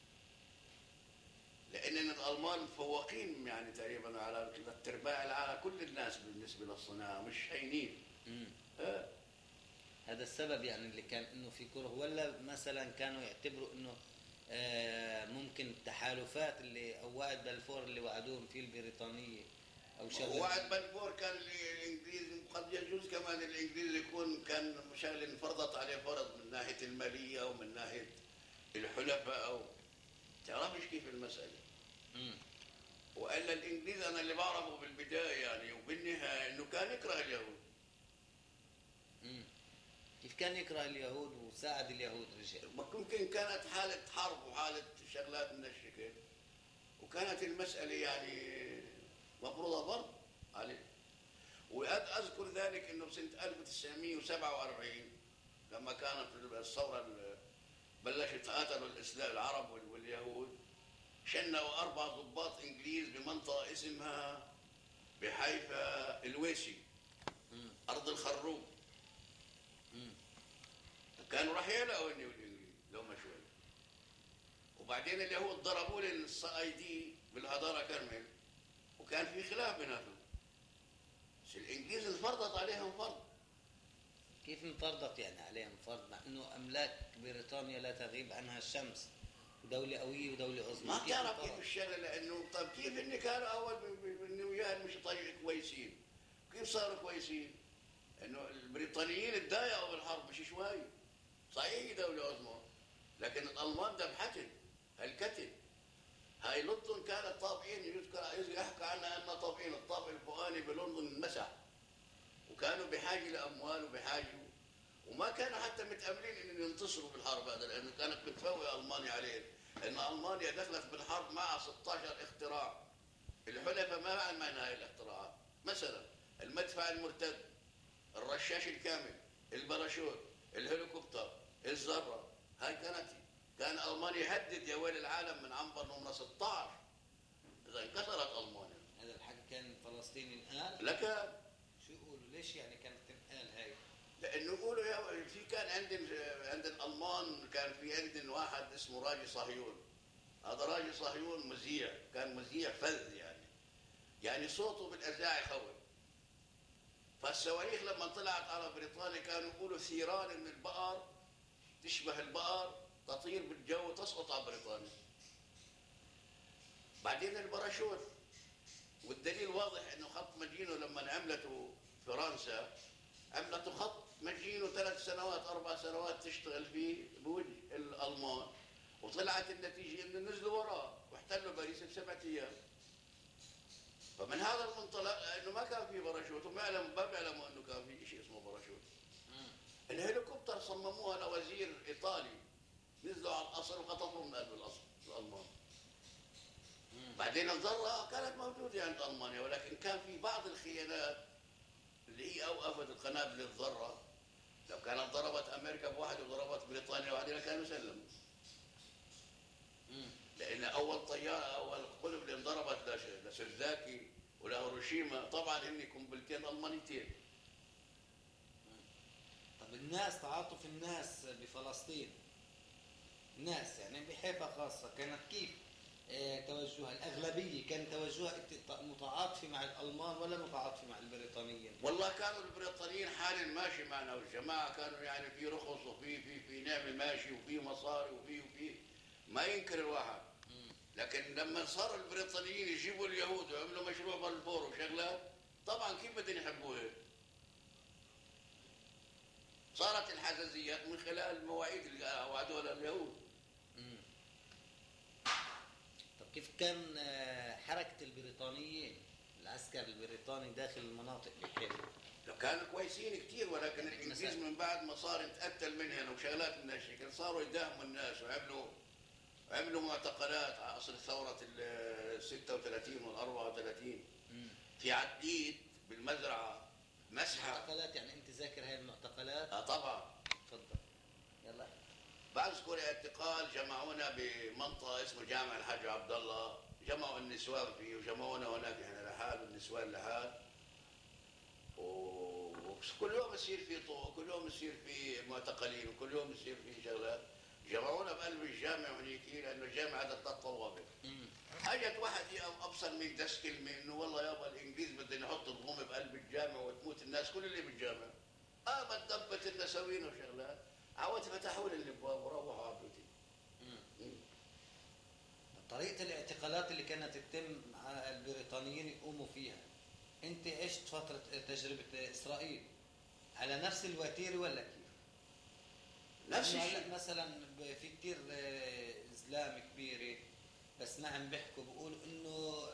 لان الالمان مفوقين يعني تقريبا على الترباع على كل الناس بالنسبه للصناعه، مش هينين. آه. هذا السبب يعني اللي كان انه في كره، ولا مثلا كانوا يعتبروا انه آه ممكن التحالفات اللي او وعد بلفور اللي وعدوهم فيه البريطانيه او شغله؟ وعد بلفور كان الانجليز قد يجوز كمان الانجليز يكون كان شغله انفرضت عليه فرض من ناحيه الماليه ومن ناحيه الحلفاء او تعرفش كيف المساله. امم والا الانجليز انا اللي بعرفه بالبدايه يعني وبالنهايه انه كان يكره اليهود. امم كيف كان يكره اليهود وساعد اليهود رجال؟ ممكن كانت حاله حرب وحاله شغلات من الشكل، وكانت المساله يعني مفروضه فرض عليه. واذكر ذلك انه بسنه ألف وتسعمئة وسبعة وأربعين لما كانت الثوره بلشت قاتلوا الاسلام العرب واليهود، شنوا اربع ضباط انجليز بمنطقه اسمها بحيفا الويسي ارض الخروب. كانوا راح يلاقوا اني والانجليز لو ما شوي. وبعدين اليهود ضربوا لي الصايدي بالهضاره كرمل، وكان في خلاف بيناتهم. بس الانجليز انفرضت عليهم فرض. كيف انفرضت يعني عليهم فرض مع انه املاك بريطانيا لا تغيب عنها الشمس، دولة قوية ودولة عظمى؟ ما تعرف كيف الشغله، لانه طب كيف ان كانوا اول انه وياهم مش طيب كويسين، كيف صاروا كويسين؟ انه البريطانيين اتضايقوا بالحرب مش شوي. صحيح دولة عظمى، لكن الالمان ذبحتهم هلكتهم. هاي لندن كانت طابعين، يذكر يحكى عنها انها طابعين الطابع الفوقاني بلندن انمسح، وكانوا بحاجه لاموال وبحاجه، وما كانوا حتى متاملين ان ينتصروا بالحرب هذا، لانه كانت بتفوق المانيا عليهم، لان المانيا دخلت بالحرب مع ستة عشر اختراع. الحلفاء ما علموا عن هاي الاختراعات، مثلا المدفع المرتد، الرشاش الكامل، الباراشوت، الهليكوبتر، الذره. هاي كانت كان المانيا يهدد يا ويل العالم من عنبر نمره ستة عشر اذا انكسرت المانيا. هذا الحكي كان فلسطيني انقال؟ لك شو يقولوا ليش يعني كانت تنقال هاي؟ لانه يقولوا يا في كان عند عند الالمان كان في عندنا واحد اسمه راجي صهيون. هذا راجي صهيون مذيع، كان مذيع فذ يعني، يعني صوته بالاذاعه يخوف. فالصواريخ لما طلعت على بريطانيا كانوا يقولوا ثيران من البقر تشبه البقر تطير بالجو وتسقط على بريطانيا. بعدين الباراشوت، والدليل واضح انه خط ماجينو لما عملته فرنسا عملته خط ماجينو ثلاث سنوات اربع سنوات تشتغل فيه بوجه الالمان، وطلعت النتيجه انه نزلوا وراه واحتلوا باريس بسبعة ايام. فمن هذا المنطلق انه ما كان في باراشوت، وما يعلم ما بيعلموا انه كان في شيء اسمه باراشوت. الهليكوبتر صمموها لوزير ايطالي، نزلوا على القصر وخطفوا من قلب القصر الالمان. بعدين الذره كانت موجوده عند المانيا، ولكن كان في بعض الخيانات اللي هي اوقفت القنابل الذره. لو كانت ضربت امريكا بواحد وضربت بريطانيا واحده لكانوا سلموا. لان اول طياره اول قنبله اللي انضربت لسوزاكي ولهيروشيما طبعا هن قنبلتين المانيتين. طب الناس، تعاطف الناس بفلسطين، الناس يعني بحيفا خاصه كانت كيف اه توجهها؟ الاغلبيه كان توجهها متعاطفه مع الالمان ولا متعاطفه مع البريطانيين؟ والله كانوا البريطانيين حال ماشي معنا، والجماعه كانوا يعني في رخص وفي في في نعمه ماشي وفي مصاري وفي وفي ما ينكر الواحد. لكن لما صار البريطانيين يجيبوا اليهود ويعملوا مشروع بلفور وشغلات، طبعا كيف بدهم يحبوها؟ صارت الحزازيات من خلال المواعيد اللي وعدوها لليهود. طب كيف كان حركة البريطانيين، العسكر البريطاني داخل المناطق بكيف؟ لو كانوا كويسين كثير، ولكن الانجليز من بعد ما صار يتقتل منهم وشغلات من هالشكل صاروا يداهموا الناس وعملوا عملوا معتقلات على اصل ثوره ال ستة وثلاثين وال أربعة وثلاثين. في عديد بالمزرعه مسحه. معتقلات يعني انت ذاكر هاي المعتقلات؟ اه طبعا. تفضل يلا. بذكر اعتقال جمعونا بمنطقه اسمه جامع الحاج عبد الله، جمعوا النسوان فيه وجمعونا هناك احنا لحال والنسوان لحال، وكل يوم يصير في طوق وكل يوم يصير في معتقلين وكل يوم يصير في شغلات. جمعونا بقلب الجامع هنيك لانه الجامع هذا ثلاث طوابق. اجت واحد ابصر من دس كلمه انه والله يابا الانجليز بدهم يحطوا الغوم بقلب الجامع وتموت الناس كل اللي بالجامع. اه دبت النساوين وشغلات، عاودت فتحوا لي الابواب وروحوا على بيوتي. طريقه الاعتقالات اللي كانت تتم على البريطانيين يقوموا فيها، انت عشت فتره تجربه اسرائيل على نفس الوتيره ولا كيف؟ نفس الشيء. مثلا في كثير زلام كبيره بسمعهم بيحكوا بيقولوا انه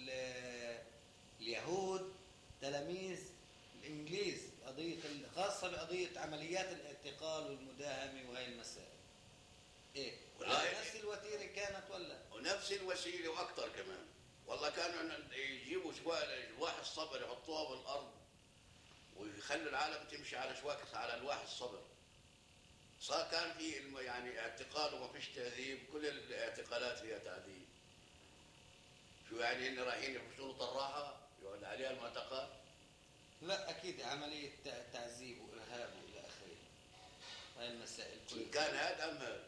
اليهود تلاميذ الانجليز، قضيه خاصه بقضيه عمليات الاعتقال والمداهمه وهي المسائل. ايه والله نفس الوتيره كانت ولا؟ ونفس الوسيله واكثر كمان. والله كانوا يجيبوا شواح الصبر يحطوها بالارض ويخلوا العالم تمشي على شواك على الواح الصبر. صار كان في يعني اعتقال وما فيش تهذيب، كل الاعتقالات فيها تعذيب. شو يعني ان رايحين يفشلوا طراحه يقعد عليها المعتقل؟ لا اكيد عمليه تعذيب وارهاب والى اخره. هاي المسائل كلها كان هذا ام هذا؟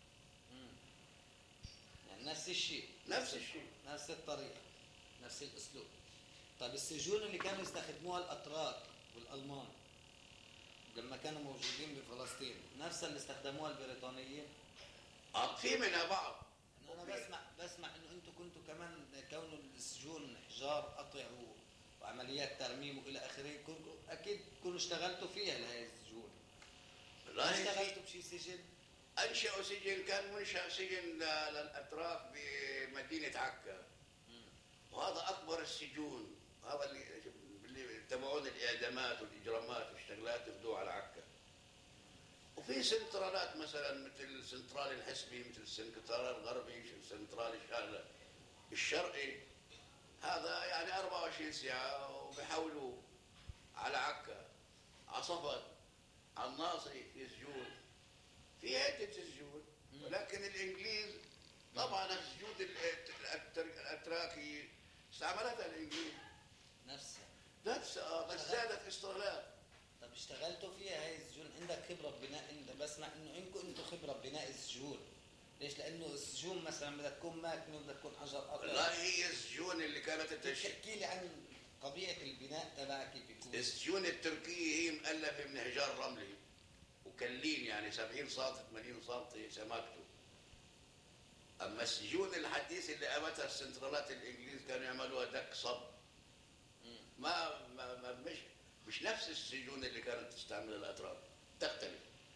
يعني نفس الشيء نفس الشيء نفس الطريقه نفس الاسلوب. طيب السجون اللي كانوا يستخدموها الاتراك والالمان لما كانوا موجودين بفلسطين نفسها اللي استخدموها البريطانيين؟ اه في منها بعض. انا بسمع بسمع انه انتم كنتوا كمان كونوا السجون حجار قطع وعمليات ترميم والى اخره، كنتوا اكيد كنتوا اشتغلتوا فيها لهي السجون. لا اشتغلتوا بشي سجن؟ انشأوا سجن، كان منشأ سجن للاتراك مدينة عكا، وهذا أكبر السجون، هذا اللي اللي تبعون الإعدامات والإجرامات والشغلات ياخذوها على عكا. وفي سنترالات مثلا مثل السنترال الحسبي، مثل السنترال الغربي، السنترال الشرقي، هذا يعني أربعة وعشرين ساعة وبيحولوا على عكا، على صفد، على الناصري في سجون، في عدة سجون. ولكن الإنجليز طبعا السجون الأتراكي استعملتها الإنجليز نفسها نفسها، بس زادت استغلال. طب اشتغلتوا فيها هاي السجون؟ عندك خبرة ببناء؟ انت بسمع انه انكم انتم خبرة ببناء السجون، ليش؟ لانه السجون مثلا بدها تكون ماكنة وبدها تكون حجر أطول. والله هي السجون اللي كانت تشكل. تحكي لي عن طبيعة البناء تبعها كيف يكون؟ السجون التركية هي مؤلفة من حجار رملي وكلين، يعني سبعين سم ثمانين سم سماكته. اما السجون الحديثة اللي قامتها السنترالات الانجليز كانوا يعملوها دك صب، ما, ما, ما مش مش نفس السجون اللي كانت تستعملها الاتراك، تختلف.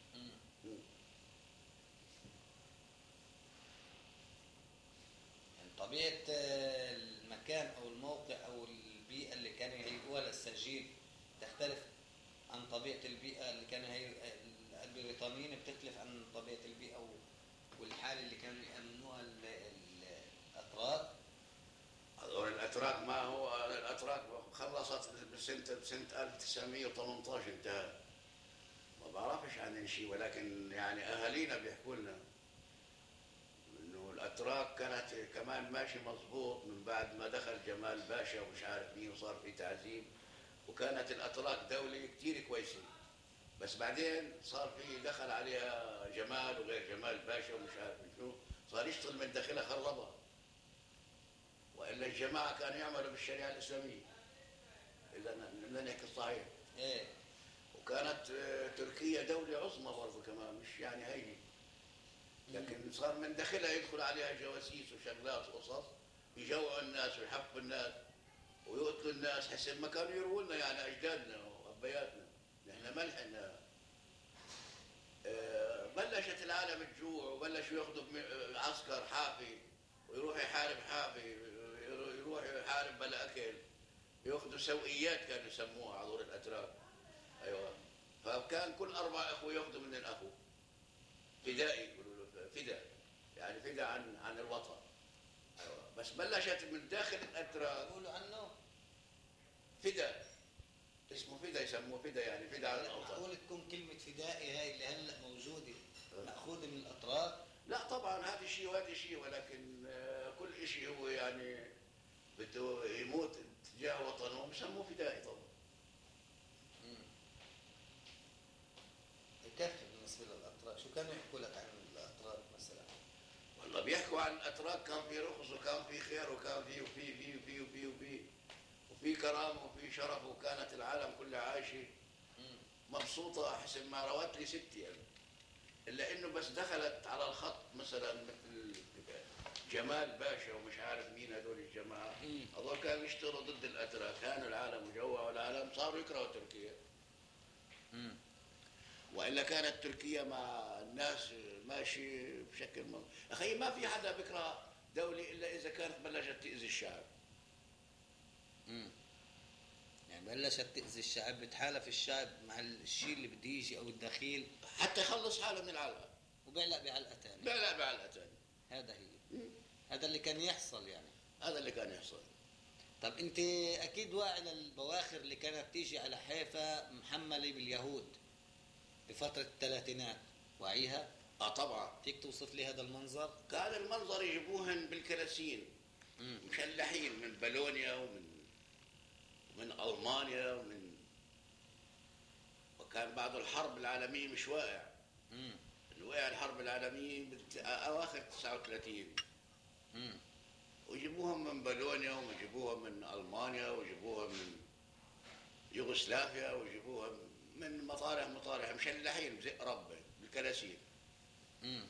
يعني طبيعة المكان او الموقع او البيئة اللي كانوا يهيئوها للسجين تختلف عن طبيعة البيئة اللي كانوا يهيئوها البريطانيين، بتختلف عن طبيعة البيئة والحالة اللي كانوا يأمنوها الأتراك. هذول الأتراك ما هو الأتراك خلصت بسنة بسنة ألف وتسعمئة وثمانية عشر انتهى، ما بعرفش عنهم شيء، ولكن يعني أهالينا بيحكوا لنا إنه الأتراك كانت كمان ماشي مضبوط من بعد ما دخل جمال باشا ومش عارف مين وصار في تعذيب، وكانت الأتراك دولة كتير كويسة، بس بعدين صار في دخل عليها جمال وغير جمال باشا ومش عارف شنو، صار يشتغل من داخلها خربها. والا الجماعه كانوا يعملوا بالشريعه الاسلاميه اذا بدنا نحكي الصحيح. ايه. وكانت تركيا دوله عظمى برضه كمان، مش يعني هيني، لكن صار من داخلها يدخل عليها جواسيس وشغلات وقصص، يجوعوا الناس ويحبوا الناس ويقتلوا الناس حسب ما كانوا يرووا لنا، يعني اجدادنا وابياتنا. نحن ملحنا بلشت العالم تجوع وبلشوا ياخذوا عسكر حافي ويروح يحارب حافي، يروح يحارب بلا اكل، ياخذوا سوقيات كانوا يسموها هذول الاتراك. ايوه، فكان كل اربع اخوه ياخذوا من الاخو فدائي، يقولوا له فداء، يعني فداء عن عن الوطن. ايوه، بس بلشت من داخل الاتراك يقولوا عنه فداء، اسمه فداء، يسموه فداء، يعني فداء عن الاوطان. معقول تكون كلمه فدائي هاي اللي هلا موجوده ماخوذه من الاتراك؟ لا طبعا، هذا شيء وهذا شيء، ولكن كل شيء هو يعني بده يموت تجاه وطنه بسموه فدائي طبعا. يكفي بالنسبه للاتراك. شو كانوا يحكوا لك عن الاتراك مثلا؟ والله بيحكوا عن الاتراك كان في رخص وكان في خير وكان في وفي في وفي وفي وفي وفي كرامه وفي شرف، وكانت العالم كلها عايشه مبسوطه حسب ما روت لي ستي يعني. الا انه بس دخلت على الخط مثلا مثل جمال باشا ومش عارف مين هذول الجماعه، هذول كانوا يشتغلوا ضد الاتراك، كانوا العالم وجوعوا العالم، صاروا يكرهوا تركيا. امم والا كانت تركيا مع الناس ماشي بشكل م... اخي ما في حدا بيكره دوله الا اذا كانت بلشت تاذي الشعب. امم يعني بلشت تاذي الشعب، بتحالف الشعب مع الشيء اللي بده يجي او الدخيل حتى يخلص حاله من العلقه، وبيعلق بعلقه ثانيه. بيعلق بعلقه ثانيه. هذا هي مم. هذا اللي كان يحصل يعني. هذا اللي كان يحصل. طب انت اكيد واعي للبواخر اللي كانت تيجي على حيفا محمله باليهود بفتره الثلاثينات، واعيها؟ اه طبعا. فيك توصف لي هذا المنظر؟ كان المنظر يجيبوهن بالكراسين مشلحين من بولونيا ومن من المانيا ومن، وكان بعد الحرب العالميه مش واقع. امم وقع الحرب العالميه اواخر تسعة وثلاثين. امم ويجيبوهم من بولونيا ويجيبوها من المانيا ويجيبوها من يوغوسلافيا ويجيبوها من مطارح مطارح مشلحين بزق ربه بالكراسين. امم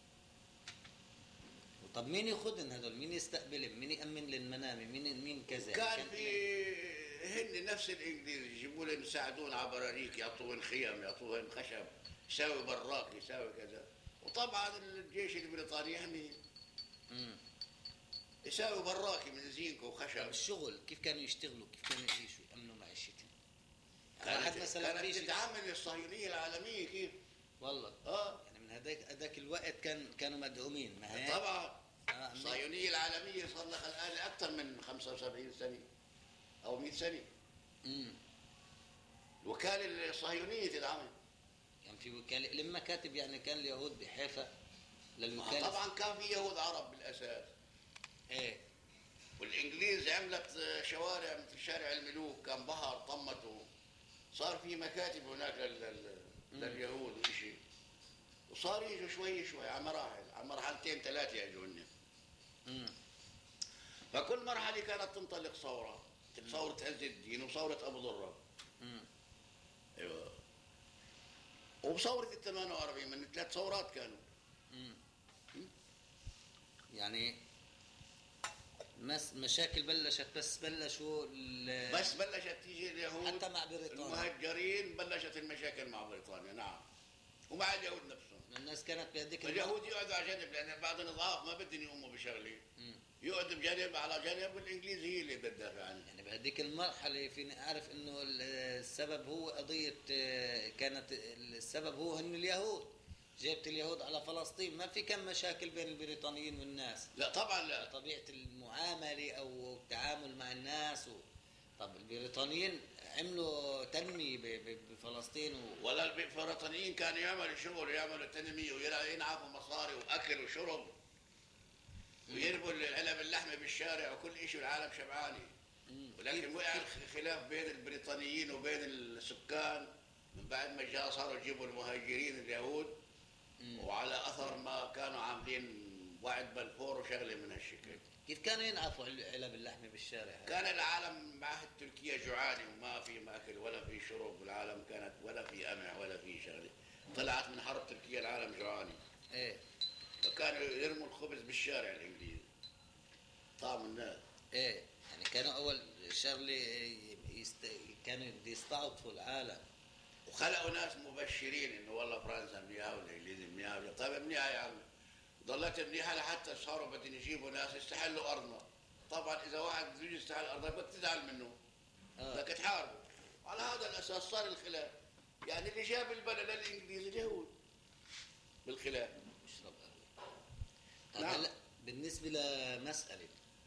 طب مين ياخذن هذول؟ مين يستقبلهم؟ مين يامن للمنامه؟ مين مين كذا؟ كان في هن نفس الانجليز يجيبوا لهم يساعدون على براريك، يعطوهن خيم، يعطوهن خشب، يساوي براك، يساوي كذا. وطبعا الجيش البريطاني يحمي. امم يساوي براكي من زينك وخشب. الشغل كيف كانوا يشتغلوا؟ كيف كانوا يعيشوا يأمنوا معيشتهم؟ كانت مثلا تتعامل الصهيونية العالمية كيف؟ والله اه يعني من هذاك هذاك الوقت كان كانوا مدعومين، ما هيك؟ طبعا. آه الصهيونية العالمية صار لها الآن أكثر من خمسة وسبعين سنة أو مئة سنة. امم الوكالة الصهيونية تدعمها. كان في وكالة لما كاتب يعني كان اليهود بحيفا للوكالة. آه طبعا كان في يهود عرب بالأساس. ايه. والإنجليز عملت شوارع مثل شارع الملوك، كان بحر طمته، صار في مكاتب هناك لل... لليهود وشيء، وصار يجوا شوي شوي على مراحل، على مرحلتين ثلاثة يجوا هن. فكل مرحلة كانت تنطلق ثورة، ثورة عز الدين وثورة أبو ضرة. ايوه. وبثورة ال ثمانية وأربعين من ثلاث ثورات كانوا. مم. يعني مس مشاكل بلشت، بس بلشوا بس بلشت تيجي اليهود حتى مع بريطانيا المهجرين، بلشت المشاكل مع بريطانيا. نعم. ومع اليهود نفسهم. الناس كانت بهذيك اليهود يقعدوا على جنب لان بعض الضعاف ما بدهم يقوموا بشغله، يقعدوا بجنب على جنب، والانجليز هي اللي بتدافع عنه. يعني بهذيك المرحله فيني اعرف انه السبب هو قضيه، كانت السبب هو ان اليهود جابت اليهود على فلسطين، ما في كم مشاكل بين البريطانيين والناس. لا طبعا لا. طبيعه المعامله او التعامل مع الناس و... طب البريطانيين عملوا تنميه بفلسطين و... ولا البريطانيين كانوا يعملوا شغل ويعملوا تنميه وينعفوا مصاري واكل وشرب ويربوا العلب اللحمه بالشارع وكل شيء، والعالم شبعانه. ولكن وقع الخلاف بين البريطانيين وبين السكان من بعد ما جاء صاروا يجيبوا المهاجرين اليهود، وعلى اثر ما كانوا عاملين وعد بلفور وشغله من هالشكل. كيف كانوا ينعفوا علب اللحمه بالشارع؟ كان العالم معهد تركيا جوعانه وما في ماكل ولا في شرب، والعالم كانت ولا في قمح ولا في شغله، طلعت من حرب تركيا العالم جوعانه. ايه. فكانوا يرموا الخبز بالشارع الانجليز طعم الناس. ايه يعني كانوا اول شغله يست... كانوا يستعطفوا العالم، وخلقوا ناس مبشرين انه والله فرنسا منيحه والانجليز منيحه. طيب منيحه يا عمي، ضلت منيحه لحتى صاروا بدهم يجيبوا ناس يستحلوا ارضنا. طبعا اذا واحد بده يستحل ارضك بدك تزعل منه، بدك تحاربه. على هذا الاساس صار الخلاف. يعني اللي جاب البلد للانجليز اليهود بالخلاف. اشرب قهوه. نعم. هلا بالنسبه لمساله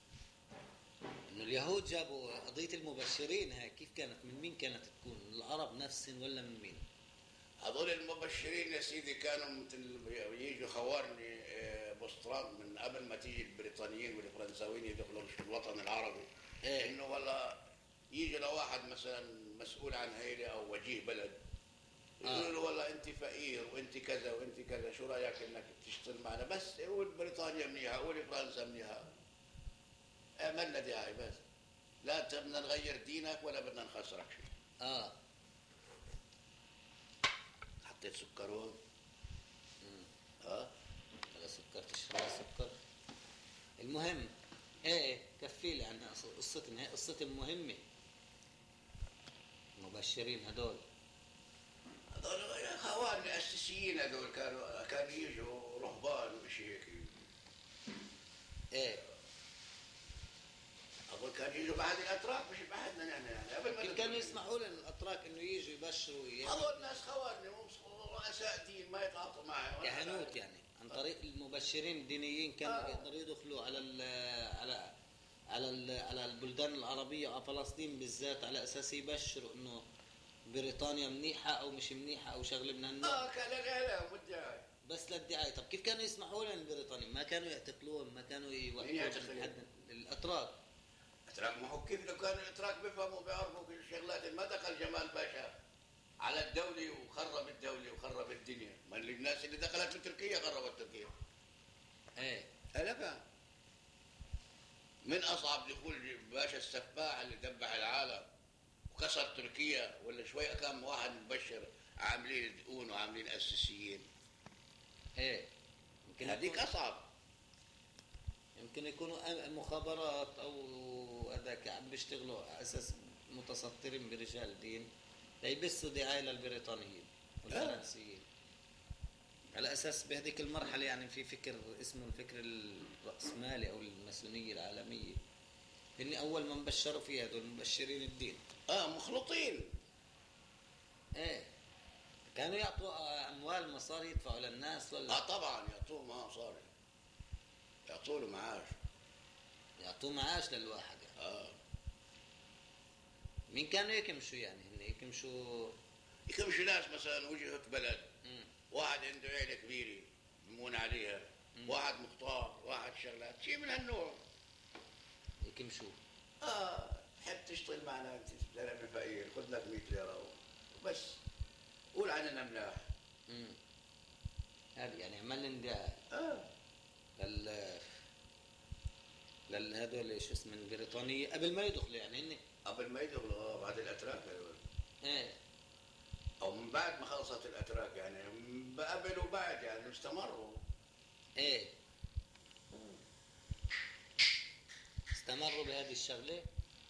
انه اليهود جابوا قضيه المبشرين، هاي كيف كانت؟ من مين كانت تكون؟ من العرب نفسهم ولا من مين؟ هذول المبشرين يا سيدي كانوا مثل يجوا خوارني بوستران من قبل ما تيجي البريطانيين والفرنساويين يدخلوا في الوطن العربي. إيه؟ انه والله يجي لواحد مثلا مسؤول عن عائله او وجيه بلد، يقولوا له والله انت فقير وانت كذا وانت كذا، شو رايك انك تشتغل معنا؟ بس قول بريطانيا منيحه، قول فرنسا منيحه، عملنا دعايه بس، لا بدنا نغير دينك ولا بدنا نخسرك شيء. اه حطيت سكر هون. اه هذا سكر، تشرب سكر. المهم ايه كفي لي عنها قصتهم، هي قصتهم مهمه. المبشرين هذول هذول خوان اساسيين، هذول كانوا كانوا يجوا رهبان وشيء هيك. ايه هذول كانوا يجوا بعد الاتراك مش بعدنا نحن، يعني قبل ما كانوا يسمحوا للاتراك انه يجوا يبشروا. هذول ناس خوارني رؤساء دين ما يتعاطوا معهم كهنوت، يعني عن طريق المبشرين الدينيين كانوا آه. يقدروا يدخلوا على ال على على ال على البلدان العربيه وعلى فلسطين بالذات على اساس يبشروا انه بريطانيا منيحه او مش منيحه او شغله من هالنوع. اه كان الاعلام والدعايه بس للدعايه. طب كيف كانوا يسمحوا لهم البريطانيين؟ ما كانوا يعتقلوهم، ما كانوا يوقفوا حد الاتراك. اتراك ما هو كيف لو كانوا الاتراك بيفهموا بيعرفوا كل الشغلات. ما دخل جمال باشا على الدولة وخرب الدولة وخرب الدنيا، ما الناس اللي دخلت لتركيا خربت تركيا. ايه هلا كان من اصعب دخول باشا السفاح اللي دبح العالم وكسر تركيا، ولا شوي كان واحد مبشر عاملين دقون وعاملين اساسيين. ايه يمكن هذيك اصعب. يمكن يكونوا مخابرات او هذاك عم بيشتغلوا على اساس متسترين برجال دين ليبثوا دعايه للبريطانيين والفرنسيين. على اساس بهذيك المرحله يعني في فكر اسمه الفكر الراسمالي او الماسونيه العالميه، هن اول من بشروا فيها هذول مبشرين الدين. اه مخلوطين. ايه كانوا يعطوا اموال مصاري يدفعوا للناس ولا؟ اه طبعا يعطوه مصاري، يعطوا له معاش. يعطوه معاش للواحد يعني. اه مين كانوا يكمشوا يعني؟ هن يكمشوا يكمشوا ناس مثلا وجهة بلد، مم. واحد عنده عيله كبيره بمون عليها، مم. واحد مختار، واحد شغلات شيء من هالنوع. يكمشوا. اه تحب تشتغل معنا انت زلمه فقير، خذ لك مئة ليره وبس، قول عننا ملاح. امم هذه يعني عمال نداء اه لل لل هذول شو اسمه البريطانيه قبل ما يدخلوا يعني هن. قبل ما يدخلوا آه، بعد الاتراك هذول، ايه او من بعد ما خلصت الاتراك يعني، قبل وبعد يعني استمروا. ايه استمروا بهذه الشغله.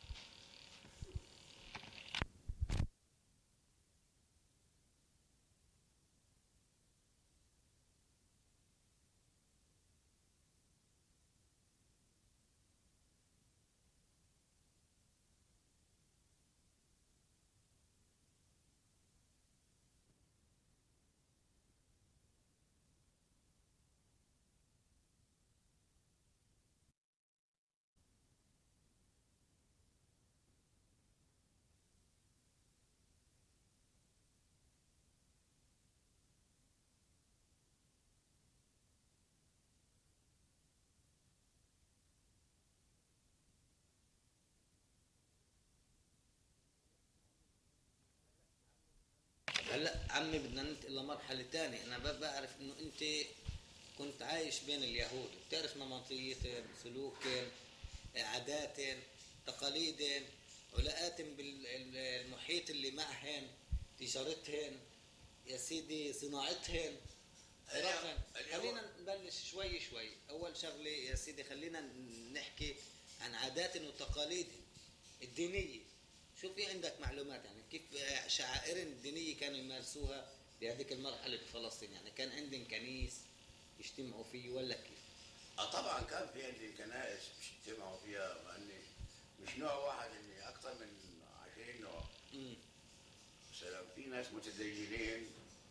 هلا عمي بدنا ننتقل لمرحله ثانيه. انا ب- بعرف انه انت كنت عايش بين اليهود، بتعرف نمطيتهم، سلوكهم، عاداتهم، تقاليدهم، علاقاتهم بالمحيط اللي معهم، تجارتهم يا سيدي، صناعتهم، عرفهم. خلينا نبلش شوي شوي. اول شغله يا سيدي خلينا نحكي عن عاداتهم وتقاليدهم الدينيه. شو في عندك معلومات يعني كيف شعائرهم الدينيه كانوا يمارسوها بهذيك المرحله بفلسطين؟ يعني كان عندهم كنيس يجتمعوا فيه ولا كيف؟ اه طبعا كان في عندي كنائس بيجتمعوا فيها، مع اني مش نوع واحد، اني اكثر من عشرين نوع. امم مثلا في ناس متدينين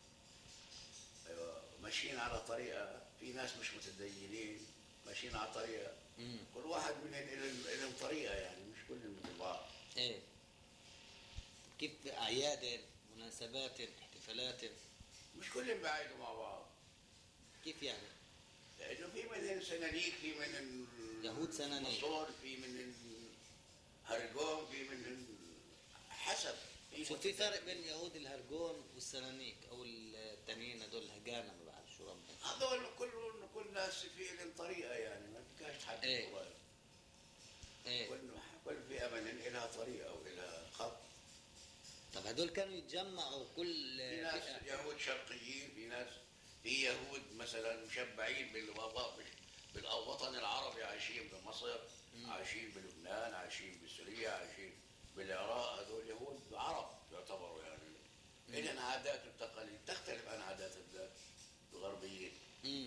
ايوه ماشيين على طريقه، في ناس مش متدينين ماشيين على طريقه. امم كل واحد منهم لهم لهم طريقه يعني، مش كلهم مثل بعض. ايه كيف اعيادهم، مناسباتهم، احتفالاتهم؟ مش كلهم بعيدوا مع بعض. كيف يعني؟ لانه في منهم سنانيك، في منهم يهود سنانيك. مصور، في منهم هرقوم، في منهم حسب. شو في فرق بين يهود الهرجون والسنانيك او التانيين هذول الهجانه ما بعرف شو ربهم؟ هذول كل كل ناس في لهم طريقه يعني، ما فيكاش تحدد. ايه والله. ايه كل كل فئه منهم لها طريقه ولها خط. طب هذول كانوا يتجمعوا كل في ناس فئه؟ يهود شرقيين، في ناس في يهود مثلا مشبعين بالوطن بالوطن العربي، عايشين بمصر، مم. عايشين بلبنان، عايشين بسوريا، عايشين بالعراق. هذول يهود عرب يعتبروا يعني. إذن عادات والتقاليد تختلف عن عادات الغربيين. امم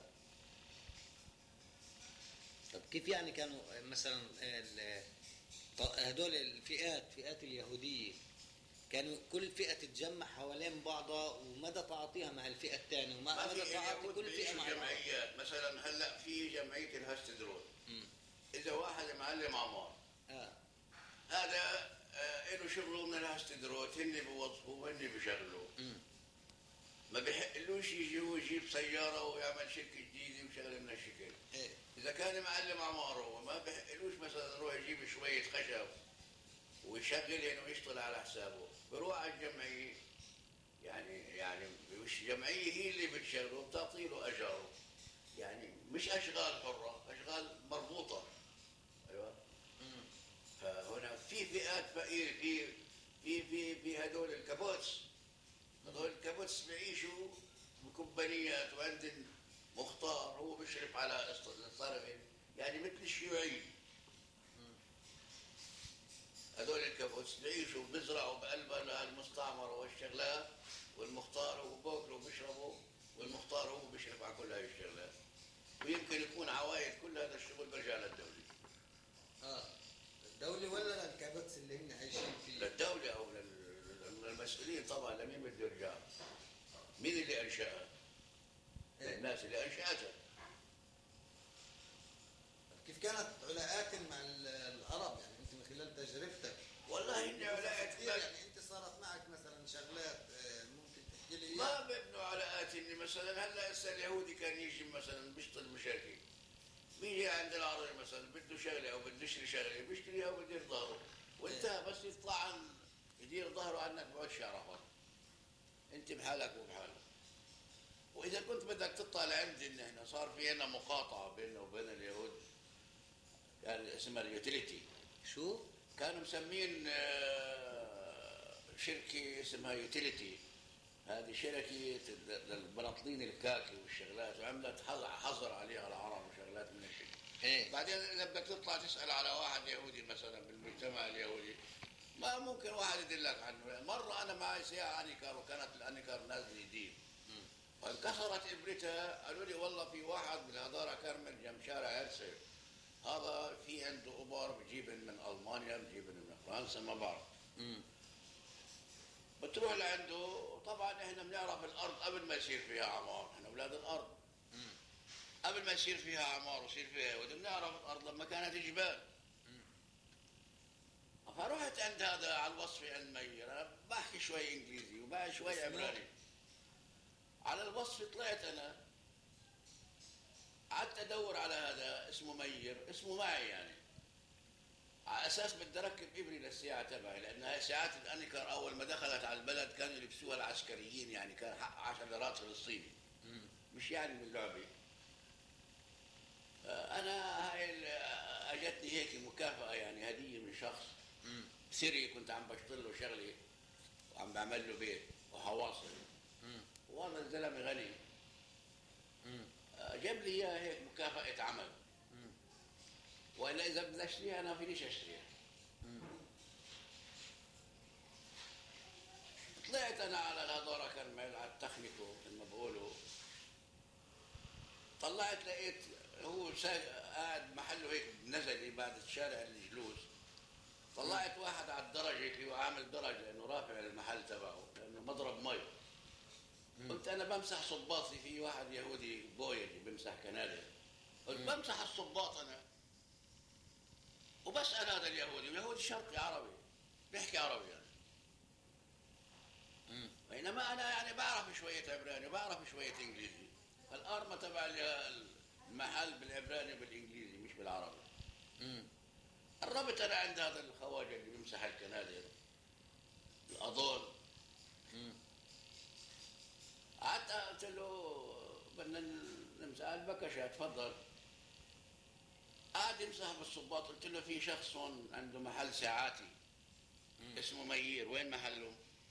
طب كيف يعني كانوا مثلا ال- ط- هذول الفئات فئات اليهوديه كانوا كل فئه تتجمع حوالين بعضها ومدى تعاطيها مع الفئه الثانيه ما وما في مدى تعاطي اليهود كل فئه بيعيشوا مع بعضها؟ جمعيات. مثلا هلا في جمعيه الهستدرون، امم اذا واحد معلم عمار اه هذا آه، له شغله من الهستدروت، هن بوظفوه وهن بيشغلوه. امم ما بيحقلوش يجي ويجيب سياره ويعمل شركه جديده وشغله من هالشكل. ايه اذا كان معلم عماره وما بيحقلوش مثلا يروح يجيب شويه خشب ويشغلهم ويشتغل على حسابه، بروح على الجمعيه. يعني يعني مش جمعيه هي اللي بتشغله، بتعطي له اجاره. يعني مش اشغال حره، اشغال مربوطه. ايوه. امم فهنا في فئات فقير، في في في في هذول الكابوتس. هذول الكابوتس بيعيشوا بكومبانيات وعندهم مختار هو بيشرف على الصرف، يعني مثل الشيوعيين. هذول الكابوتس بيعيشوا بيزرعوا بقلب المستعمره والشغلات، والمختار وباكلوا وبيشربوا، والمختار العوائل، كل هذا الشغل برجع للدولة. اه الدولة ولا للكبتس اللي هن عايشين فيه؟ للدولة أو للمسؤولين طبعا. لمين بده يرجع؟ مين اللي أنشأها؟ إيه؟ الناس اللي أنشأتها. كيف كانت علاقاتك مع العرب يعني انت من خلال تجربتك؟ والله إني علاقات كثير يعني انت صارت معك مثلا شغلات ممكن تحكي لي ما بيبنوا علاقات. إني مثلا هلا هسه اليهودي كان يجي مثلا بيشتغل مشاكل، بيجي عند العربي مثلا بده شغله او بده يشتري شغله بيشتريها وبيدير ظهره، وانت بس يطلع عن يدير ظهره عنك بقعدش يعرفك. انت بحالك وبحالك. واذا كنت بدك تطلع لعندي ان احنا صار في عندنا مقاطعه بيننا وبين اليهود، كان اسمها اليوتيليتي. شو؟ كانوا مسمين شركه اسمها يوتيليتي. هذه شركه للبناطلين الكاكي والشغلات، وعملت حظر عليها العرب وشغلات من الشيء. ايه. بعدين اذا بدك تطلع تسال على واحد يهودي مثلا بالمجتمع اليهودي، ما ممكن واحد يدلك عنه. مره انا معي سياره انيكار، وكانت الانيكار نازله جديد، فانكسرت ابرتها. قالوا لي والله في واحد بالهضاره كرمل جنب شارع هرسل، هذا في عنده ابر بجيبن من المانيا بجيبن من فرنسا ما بعرف. بتروح لعنده. طبعا احنا بنعرف الارض قبل ما يصير فيها عمار، احنا اولاد الارض. قبل ما يصير فيها عمار ويصير فيها ودنا بنعرف الارض لما كانت جبال. فرحت عند هذا على الوصف عند مير، انا بحكي شوي انجليزي وبحكي شوي عبراني. على الوصف طلعت انا، قعدت ادور على هذا اسمه مير، اسمه معي يعني، على اساس بدي اركب ابري للسياره تبعي، لان هاي ساعات الانيكار اول ما دخلت على البلد كانوا يلبسوها العسكريين، يعني كان حق عشر دولارات فلسطيني، مش يعني باللعبه. انا هاي اجتني هيك مكافاه يعني هديه من شخص سري، كنت عم بشتغل له شغله وعم بعمل له بيت وحواصل، والله الزلمه غني، جاب لي اياها هيك مكافاه عمل، والا اذا بدي اشتريها انا فينيش اشتريها. طلعت انا على الهضاره كرمال على التخنيكو مثل ما بقولوا. طلعت لقيت هو قاعد محله هيك نزلي بعد الشارع الجلوس. طلعت واحد على الدرجه اللي هو عامل درج لانه رافع المحل تبعه لانه مضرب مي. قلت انا بمسح صباطي، في واحد يهودي بويل بمسح كنادي، قلت بمسح الصباط انا وبسال هذا اليهودي، ويهودي شرقي عربي بيحكي عربي يعني. بينما انا يعني بعرف شويه عبراني وبعرف شويه انجليزي، فالارمه تبع المحل بالعبراني وبالانجليزي مش بالعربي. قربت انا عند هذا الخواجه اللي بيمسح الكنادر الاضون، قعدت قلت له بدنا نمسح البكشه، تفضل. قعد يمسح بالصباط، قلت له في شخص هون عنده محل ساعاتي اسمه مير، وين محله؟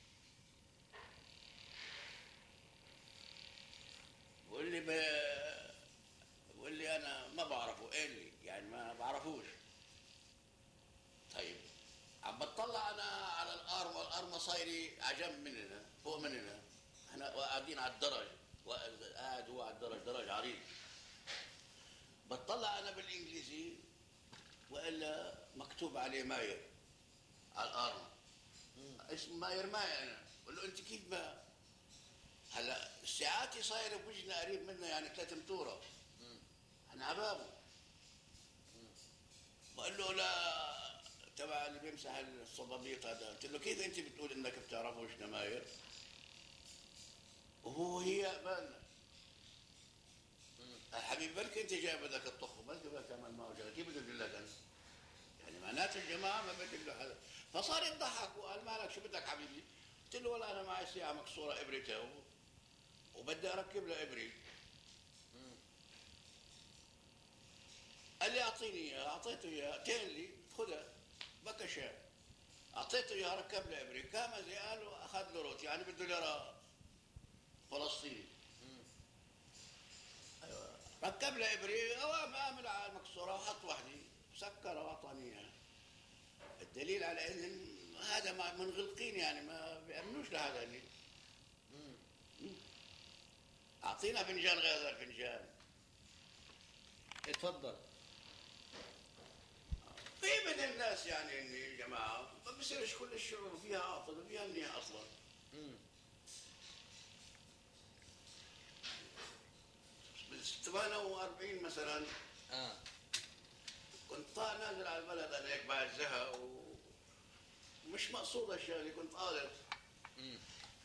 بقول لي ب... بقول لي انا ما بعرفه، قال لي يعني ما بعرفوش. طيب عم بتطلع انا على الارمه، الارمه صايره على جنب مننا فوق مننا، احنا قاعدين على الدرج، قاعد هو على الدرج، درج عريض. بتطلع انا بالانجليزي والا مكتوب عليه ماير على الارمه، اسم ماير ماير. انا بقول له انت كيف ما هلا ساعاتي صايره بوجهنا قريب منه يعني ثلاث امتوره، احنا عبابه. بقول له لا تبع اللي بيمسح الصبابيط هذا. قلت له كيف انت بتقول انك بتعرفوش نماير وهو هي بالنا؟ حبيبي بركي انت جاي بدك تطخه، بركي بدك تعمل معه شغله، كيف بدي اقول لك انا؟ يعني معناته الجماعه ما بدي له حدا. فصار يضحك وقال مالك شو بدك حبيبي؟ قلت له والله انا معي ساعه مكسوره ابرتها وبدي اركب له ابري. قال لي اعطيني اياها، اعطيته اياها، تين لي خذها بكشه، اعطيته اياها ركب له ابري، كام زي قال اخذ له روت، يعني بده ليره فلسطيني. ايوه ركب له ابري، اوام عامل على المكسوره وحط وحدي سكر واعطاني اياها. الدليل على ان هذا ما منغلقين يعني ما بيامنوش لهذا اللي اعطينا فنجان غير هذا الفنجان. اتفضل. في من الناس يعني إن يا جماعة ما بصيرش كل الشغل فيها عاطل وفيها منيح أصلا. امم بال ثمانية وأربعين مثلا اه كنت طالع نازل على البلد أنا هيك بعد زهق ومش مقصودة الشغلة كنت طالع. امم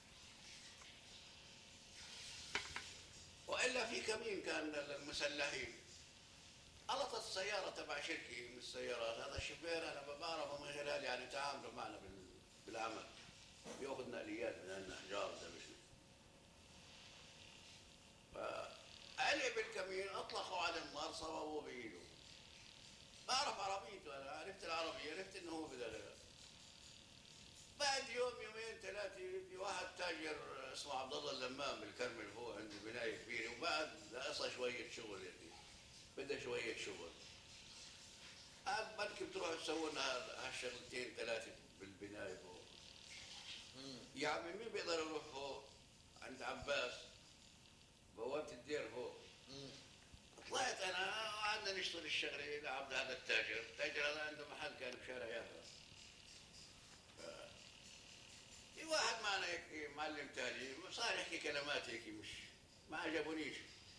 وإلا في كمين كان للمسلحين قلطت السيارة تبع شركة من السيارات. هذا الشوفير أنا بعرفه من خلال يعني تعامله معنا بال- بالعمل، بياخذ نقليات من عندنا أحجار دمشق. فعلي بالكمين أطلقوا على النار صوبوه بإيده. بعرف عربيته أنا عرفت العربية عرفت إنه هو بدغدغ. بعد يوم يومين ثلاثة في واحد تاجر اسمه عبد الله اللمام بالكرمل فوق عنده بناية كبيرة وبعد لقصى شوية شغل يعني بدأ شوية شغل. قال بركي بتروحوا تسووا لنا هالشغلتين ثلاثة بالبناية فوق. يا عمي مين بيقدر يروح فوق عند عباس بوابة الدير فوق. امم طلعت انا وقعدنا نشتغل الشغله لعبد هذا التاجر، التاجر هذا عنده محل كان بشارع يافا. في واحد معنا هيك معلم تاني صار يحكي كلمات هيك مش ما عجبونيش.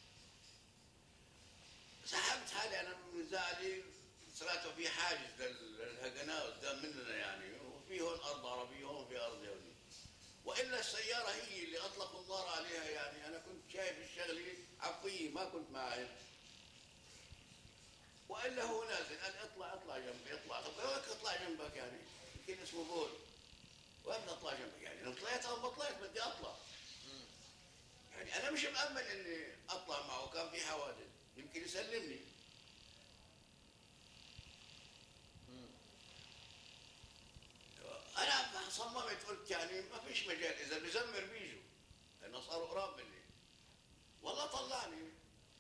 سحبت حالي انا من زعلي. صراته في حاجز للهجناء قدام مننا يعني وفي هون ارض عربيه هون في ارض يهوديه. والا السياره هي اللي اطلقوا النار عليها يعني انا كنت شايف الشغله عفويه ما كنت معي. والا هو نازل قال اطلع اطلع جنبي اطلع. طب وينك اطلع جنبك يعني؟ يمكن اسمه بول. وين بدي اطلع جنبك يعني؟ لو طلعت او ما طلعت بدي اطلع. يعني انا مش مأمن اني اطلع معه كان في حوادث يمكن يسلمني. انا صممت قلت يعني ما فيش مجال اذا بزمر بيجوا لانه صاروا قراب مني. والله طلعني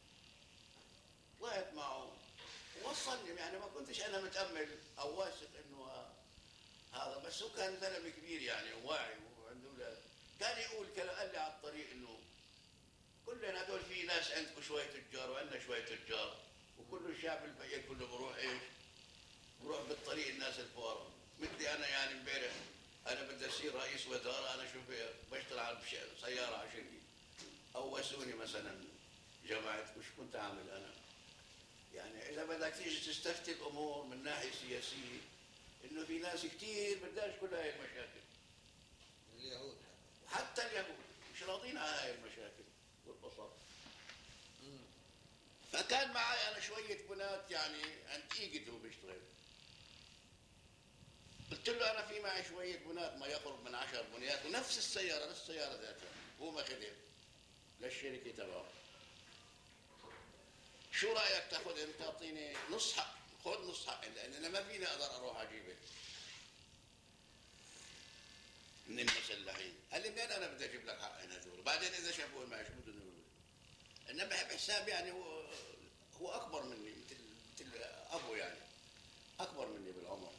طلعت معه ووصلني يعني ما كنتش انا متامل او واثق انه هذا. بس هو كان زلمه كبير يعني وواعي وعنده اولاد. كان يقول كلام قال لي على الطريق انه كلنا هذول في ناس عندكم شويه تجار وعندنا شويه تجار وكل الشعب الفقير كله بروح ايش؟ بروح بالطريق الناس الفقراء. مثلي انا يعني امبارح انا بدي اصير رئيس وزاره انا شوفير بشتغل على سياره عشريه. اوسوني مثلا جماعه وش كنت اعمل انا؟ يعني اذا بدك تيجي تستفتي الامور من ناحيه سياسيه انه في ناس كثير بدهاش كل هاي المشاكل. اليهود حتى اليهود مش راضين على هاي المشاكل والبساطه. فكان معي انا شويه بنات يعني عند ايجد هو بيشتغل. قلت له انا في معي شويه بنات ما يقرب من عشر بنيات ونفس السياره نفس السياره ذاتها هو ماخذهم للشركه تبعه. شو رايك تاخذهم تعطيني نص حق؟ خذ نص حق لان انا ما فيني اقدر اروح اجيبه من المسلحين. قال لي منين انا بدي اجيب لك حقين هذول؟ بعدين اذا شافوه معي شو بدهم يقولوا؟ انما بحساب يعني هو هو اكبر مني مثل مثل ابو يعني اكبر مني بالعمر.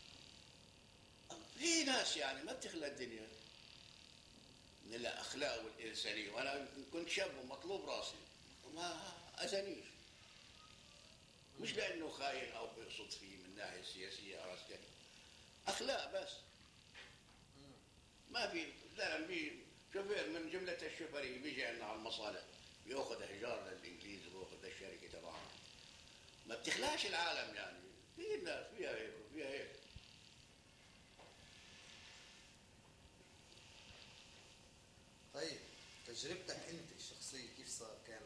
في ناس يعني ما بتخلى الدنيا من الاخلاق والانسانيه وانا كنت شاب ومطلوب راسي وما اذانيش. مش لانه خاين او بيقصد فيه من ناحيه سياسيه او عسكريه. اخلاق بس. ما في زلمه بيجي شوفير من جمله الشوفريه بيجي عندنا على المصالح بياخذ احجار للانجليز وبياخذ الشركه تبعهم. ما بتخلاش العالم يعني في الناس فيها هيك وفيها هيك. طيب تجربتك انت الشخصيه كيف صار كانت؟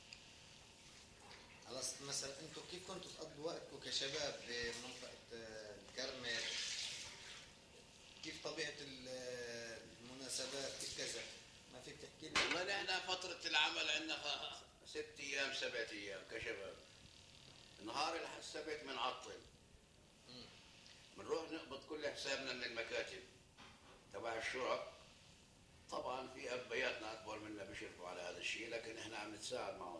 خلاص مثلا انتم كيف كنتوا تقضوا وقتكم كشباب بمنطقه الكرمل؟ كيف طبيعه المناسبات كيف كذا؟ ما فيك تحكي لي؟ والله نحن فتره العمل عندنا ست ايام سبعة ايام كشباب. نهار السبت بنعطل بنروح نقبض كل حسابنا من المكاتب تبع الشرع. طبعا في ابياتنا اكبر منا بيشرفوا على هذا الشيء لكن احنا عم نتساعد معهم.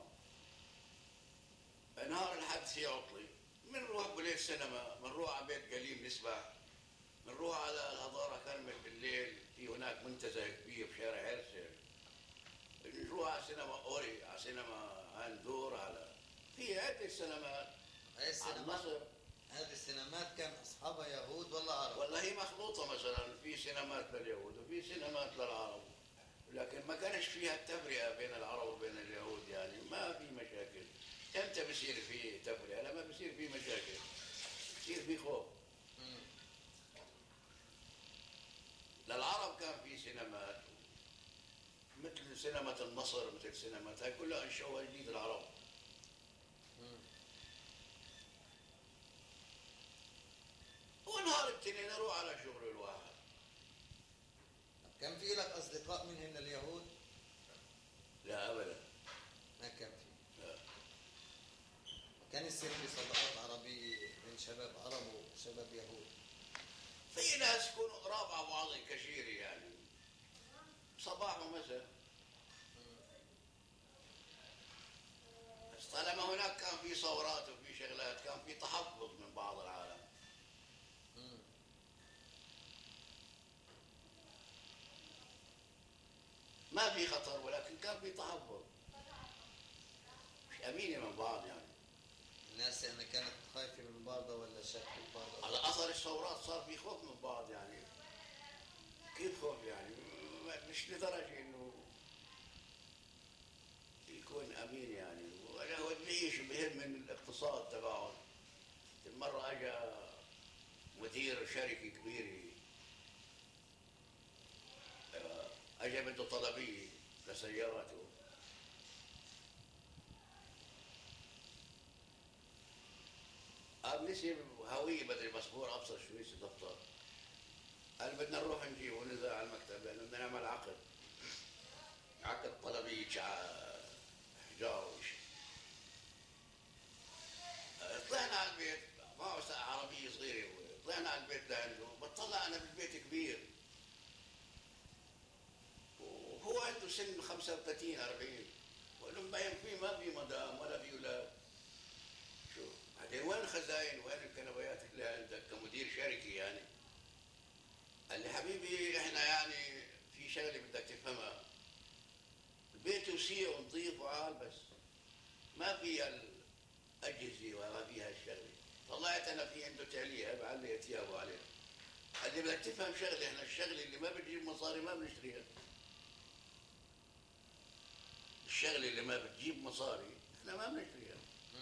نهار الحد في عطله بنروح بليل سينما بنروح على بيت قليم نسبح بنروح على الهضاره كرمل بالليل في هناك منتزه كبير بشارع هرسل. بنروح على سينما اوري على سينما هاندور على في عدة سينمات هاي على السينمات النصر. هذه السينمات كان اصحابها يهود ولا عرب؟ والله هي مخلوطة، مثلا في سينمات لليهود وفي سينمات للعرب، لكن ما كانش فيها التفرقة بين العرب وبين اليهود، يعني ما في مشاكل. امتى بصير في تفرقة؟ لما بصير في مشاكل، بصير في خوف. مم. للعرب كان في سينمات مثل سينما النصر، مثل سينمات هاي كلها انشأوها جديد العرب. مم. ونهار التنين نروح على شغل الواحد. كان في لك اصدقاء منهم اليهود؟ لا ابدا. ما كان في. لا. كان يصير في صداقات عربية بين شباب عرب وشباب يهود؟ في ناس يكونوا قراب على بعضهم كثير، يعني صباح ومساء. بس طالما هناك كان في ثورات وفي شغلات، كان في تحفظ من بعض العالم. مم. ما في خطر، ولكن كان في تحفظ، مش أمينة من بعض يعني. الناس يعني كانت خايفة من بعضها ولا شك من بعضها؟ على أثر الثورات صار في خوف من بعض يعني. كيف خوف يعني؟ مش لدرجة إنه يكون أمين يعني. وأنا هو بيعيش بهم من الاقتصاد تبعهم. مرة أجا مدير شركة كبيرة، آه، أجا بده طلبية لسيارته. قال نسي هوية بدري باسبور أبصر شوية دفتر. قال بدنا نروح نجيب، ونزل على المكتب لأنه بدنا نعمل عقد عقد طلبية حجار وشيء. طلعنا على البيت، معه عربية صغيرة، طلعنا على البيت لعنده. بطلع أنا بالبيت كبير وهو عنده سن خمسة وثلاثين أربعين. بقول له مبين في ما في مدام ولا في أولاد. شو بعدين وين الخزاين وين الكنبيات اللي عندك كمدير شركة يعني؟ قال لي حبيبي احنا يعني في شغله بدك تفهمها، البيت وسيع ونظيف وعال، بس ما فيها الاجهزه وما فيها الشغله. طلعت انا في عنده تعليق بعلق ثيابه عليه. قال لي بدك تفهم شغله، احنا الشغله اللي ما بتجيب مصاري ما بنشتريها. الشغله اللي ما بتجيب مصاري احنا ما بنشتريها.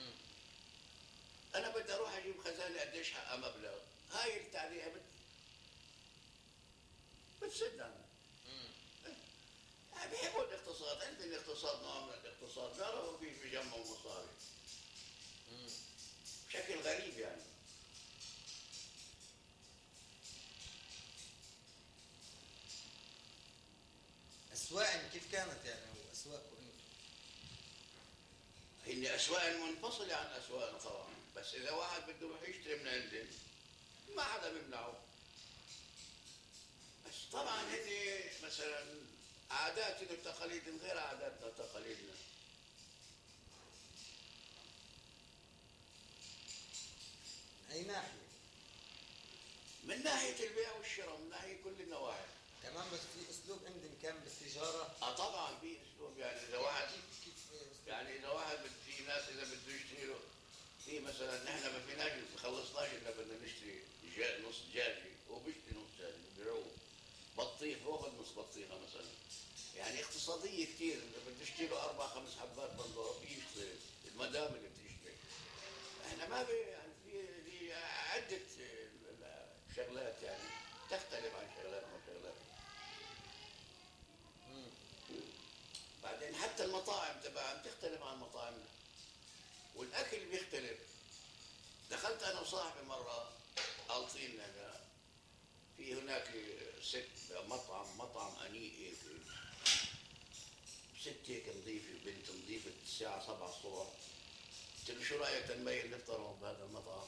انا بدي اروح اجيب خزانه قديش حقها مبلغ، هاي التعليقه بت بتسد عنها. بيحبوا الاقتصاد، عند الاقتصاد نوع من الاقتصاد، بيعرفوا كيف يجمعوا مصاري بشكل غريب يعني. أسواقهم كيف كانت يعني وأسواقكم انتم؟ هن اسواق منفصله عن اسواقنا طبعا، بس اذا واحد بده يروح يشتري من عندنا ما حدا بيمنعه. بس طبعا هن مثلا عاداتنا وتقاليدنا غير عاداتنا وتقاليدنا. أي ناحية؟ من ناحيه البيع والشراء، من ناحيه كل النواحي. كمان بس في أسلوب عندهم كان بالتجارة؟ اه طبعا في اسلوب، يعني اذا واحد كيف كيف أسلوب؟ يعني اذا واحد بد- في ناس اذا بده يشتري له، في مثلا نحن ما فيناش ما خلصناش الا بدنا نشتري جا نص دجاجه، هو بيشتري نص دجاجه ببيعوه. بطيخ باخذ نص بطيخه مثلا، يعني اقتصاديه كثير. اذا بده يشتري له اربع خمس حبات بندوره بيشتري المدام اللي بتشتري. احنا ما في يعني في في عده شغلات يعني تختلف عن شغلات وشغلات. بعدين حتى المطاعم تبعها بتختلف عن مطاعمنا، والاكل بيختلف. دخلت انا وصاحبي مره قالطين لنا في هناك ست مطعم مطعم انيق هيك، ست هيك نظيفه، بنت نظيفه، الساعه سبعة الصبح. قلت له شو رايك تنبين نفطر بهذا المطعم؟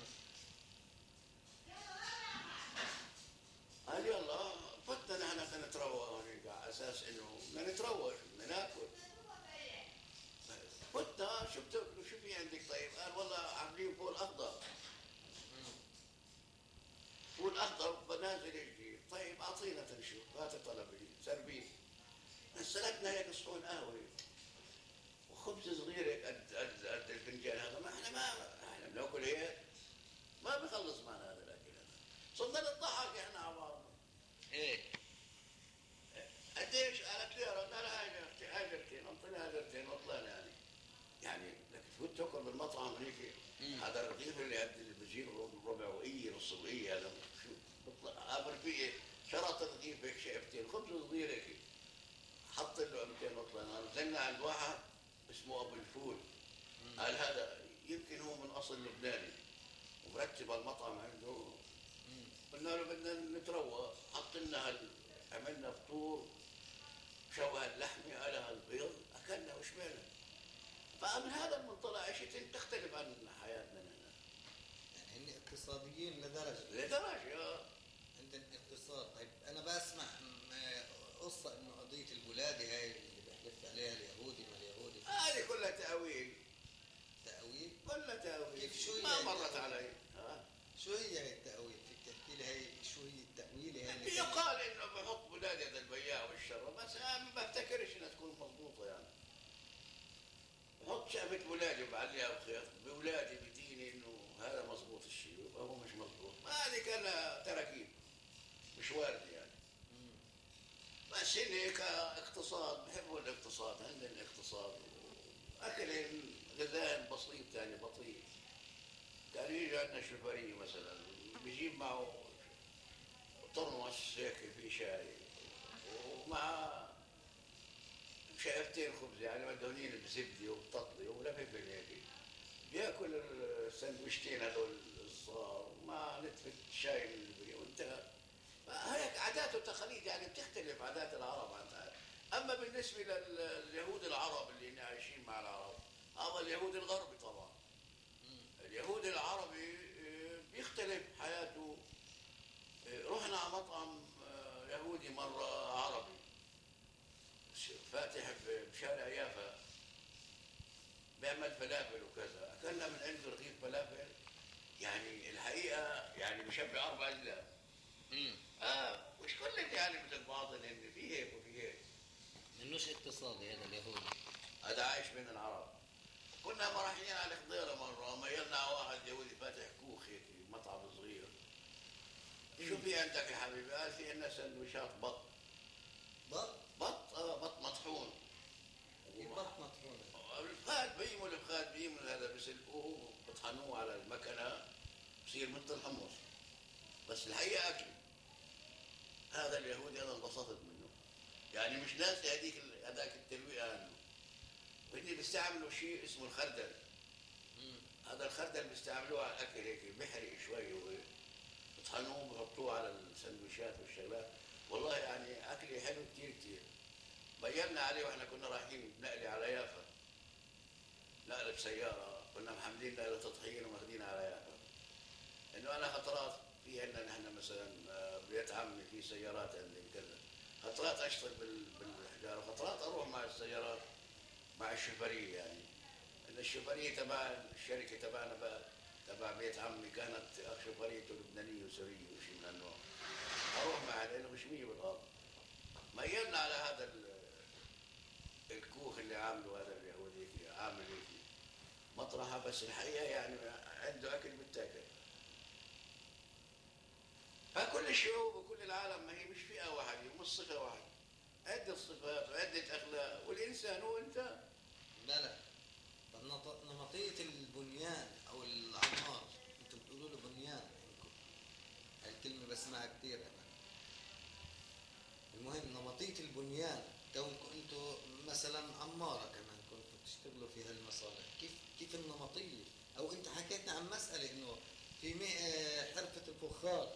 قال يلا. فتنا نحن نتروق هونيك على اساس انه بدنا نتروق بدنا ناكل. فتنا شو بتاكلوا شو في عندك طيب؟ قال والله عاملين فول اخضر. فول اخضر بنازل جديد. طيب اعطينا تنشوف، هات طلبي سربين. نزلتنا هيك صحون قهوه وخبز صغير هيك قد قد قد الفنجان. وريت ما بيخلص معنا هذا الاكل هذا. صرنا نضحك احنا على بعضنا. ايه قديش؟ قالت لي قلنا لها هاجرتين هاجرتين انطينا هاجرتين وطلعنا يعني. يعني لكن تفوت تاكل بالمطعم هيك هذا الرغيف اللي قد اللي بيجي ربع وقيه نص وقيه هذا شو بطلع قابل فيه شرط الرغيف هيك شقفتين خبز صغير هيك حط له لقمتين وطلعنا. نزلنا عند واحد اسمه ابو الفول قال هذا يمكن هو من اصل لبناني ومرتب المطعم عنده. قلنا له بدنا نتروق حط لنا هال عملنا فطور شوه اللحمه على البيض اكلنا وشبعنا. فمن هذا المنطلق عيشتين تختلف عن حياتنا هنا. يعني هن اقتصاديين لدرجه لدرجه اه عندهم اقتصاد. طيب انا بسمع قصه انه قضيه الولاده هاي اللي بيحلف عليها اليهودي ما اليهودي هذه كلها تاويل. تاويل؟ كلها تاويل. كيف شو هي؟ ما مرت علي. ها شو هي هي التاويل؟ فيك تحكي لي هي شو هي التاويل هي؟ يقال انه بحط ولاد هذا البياع والشر بس انا ما بفتكرش انها تكون مضبوطه يعني. بحط شقفة ولادي وبعليها بخيط بولادي بديني انه هذا مضبوط الشيء وهو مش مضبوط. ما هذه كان تراكيب مش وارد يعني. بس هن هيك اقتصاد بحبوا الاقتصاد عندنا الاقتصاد اكل غذاء بسيط يعني بطيء. كان يجي عندنا شوفري مثلا بيجيب معه ترمس هيك في شاي ومع شقفتين خبز يعني مدهونين بزبده وبتطلي ولفلفل هيك بياكل السندويشتين هذول الصغار مع نتفه شاي وانتهى. هيك عادات وتقاليد يعني بتختلف عادات العرب عن هذا. اما بالنسبه لليهود العرب اللي عايشين مع العرب هذا اليهود الغربي طبعا. اليهود العربي بيختلف حياته. رحنا على مطعم يهودي مره عربي فاتح بشارع يافا بيعمل فلافل وكذا. اكلنا من عنده رغيف فلافل يعني الحقيقه يعني بشبه اربع اجزاء. اه مش كلهم يعني مثل بعض لان في هيك وفي هيك. منوش اقتصادي هذا اليهودي. هذا عايش بين العرب. كنا رايحين على خضيره مره ميلنا على واحد يهودي فاتح كوخ هيك مطعم صغير. شو في عندك يا حبيبي؟ قال في عندنا سندويشات بط. بط؟ بط اه بط مطحون. بط مطحون. الفخاد بيموا الفخاد بيموا هذا بسلقوه بطحنوه على المكنه بصير مثل الحمص. بس الحقيقه اكل. هذا اليهودي انا انبسطت منه. يعني مش ناسي هذيك هذاك الترويقه عنه. وهن بيستعملوا شيء اسمه الخردل. هذا الخردل بيستعملوه على الاكل هيك بيحرق شوي بطحنوه بحطوه على السندويشات والشغلات. والله يعني اكل حلو كثير كثير. بينا عليه واحنا كنا رايحين بنقلي على يافا. نقله بسياره كنا محملين نقله تطحين وماخذينها على يافا. انه انا خطرات في عندنا نحن مثلا بيت عمي في سيارات عندي كذا. خطرات اشتغل بالحجاره وخطرات اروح مع السيارات مع الشوفريه يعني. ان الشوفريه تبع الشركه تبعنا بقى تبع بيت عمي كانت شوفريته لبنانيه وسوريه وشيء من هالنوع. اروح معها لانه مش مية بالغلط. ميلنا على هذا الكوخ اللي عامله هذا اليهودي عامل هيك مطرحه بس الحقيقه يعني عنده اكل بالتاكل. فكل الشعوب وكل العالم ما هي مش فئه واحده ومش صفه واحده. عده صفات وعده اخلاق والانسان هو انسان. لا لا نمطيه البنيان او العمار انتم بتقولوا له بنيان عندكم. هاي الكلمه بسمعها كثير انا. المهم نمطيه البنيان كونكم انتم مثلا عماره كمان كنتوا بتشتغلوا في هالمصالح كيف كيف النمطيه؟ او انت حكيتنا عن مساله انه في حرفه الفخار.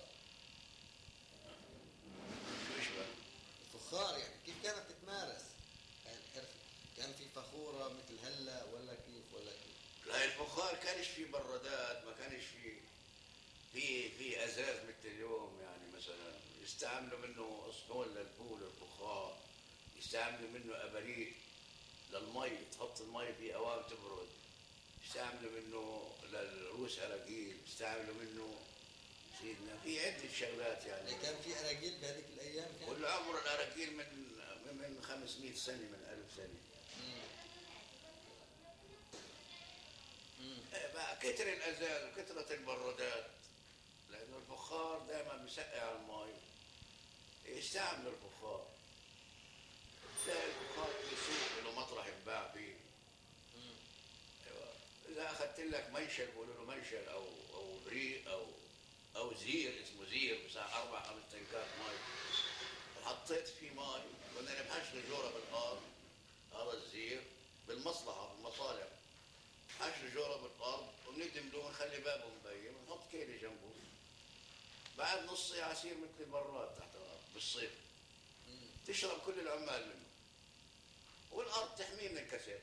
شو يشبه؟ الفخار يعني كيف كانت تتمارس هاي الحرفه؟ كان في فخوره مثل هلا ولا كيف ولا كيف؟ لا الفخار كانش في برادات ما كانش في في في ازاز مثل اليوم يعني مثلا يستعملوا منه اسطول للبول الفخار. يستعملوا منه اباريق للمي تحط المي في اوام تبرد. يستعملوا منه للروس اراجيل. يستعملوا منه سيدنا في عده شغلات يعني. كان في اراجيل بهذيك الايام كان؟ كل عمر الاراجيل من من خمسمية سنه من ألف سنه. كتر الازاز وكثره البرادات، لانه الفخار دائما بيسقع المي، يستعملوا الفخار. تلاقي الفخار في سوق له مطرح يتباع فيه. ايوه، اذا اخذت لك منشل بيقولوا له منشل او او بريق او او زير، اسمه زير بتاع اربع خمس تنكات مي، وحطيت فيه مي، بدنا نبحث جوره بالارض، هذا الزير بالمصلحه بالمصالح، حشر جوره بالارض وندملوه ونخلي بابه مبين ونحط كيله جنبه، بعد نص ساعه يصير مثل البراد تحت الارض بالصيف، تشرب كل العمال منه، والارض تحميه من الكسل.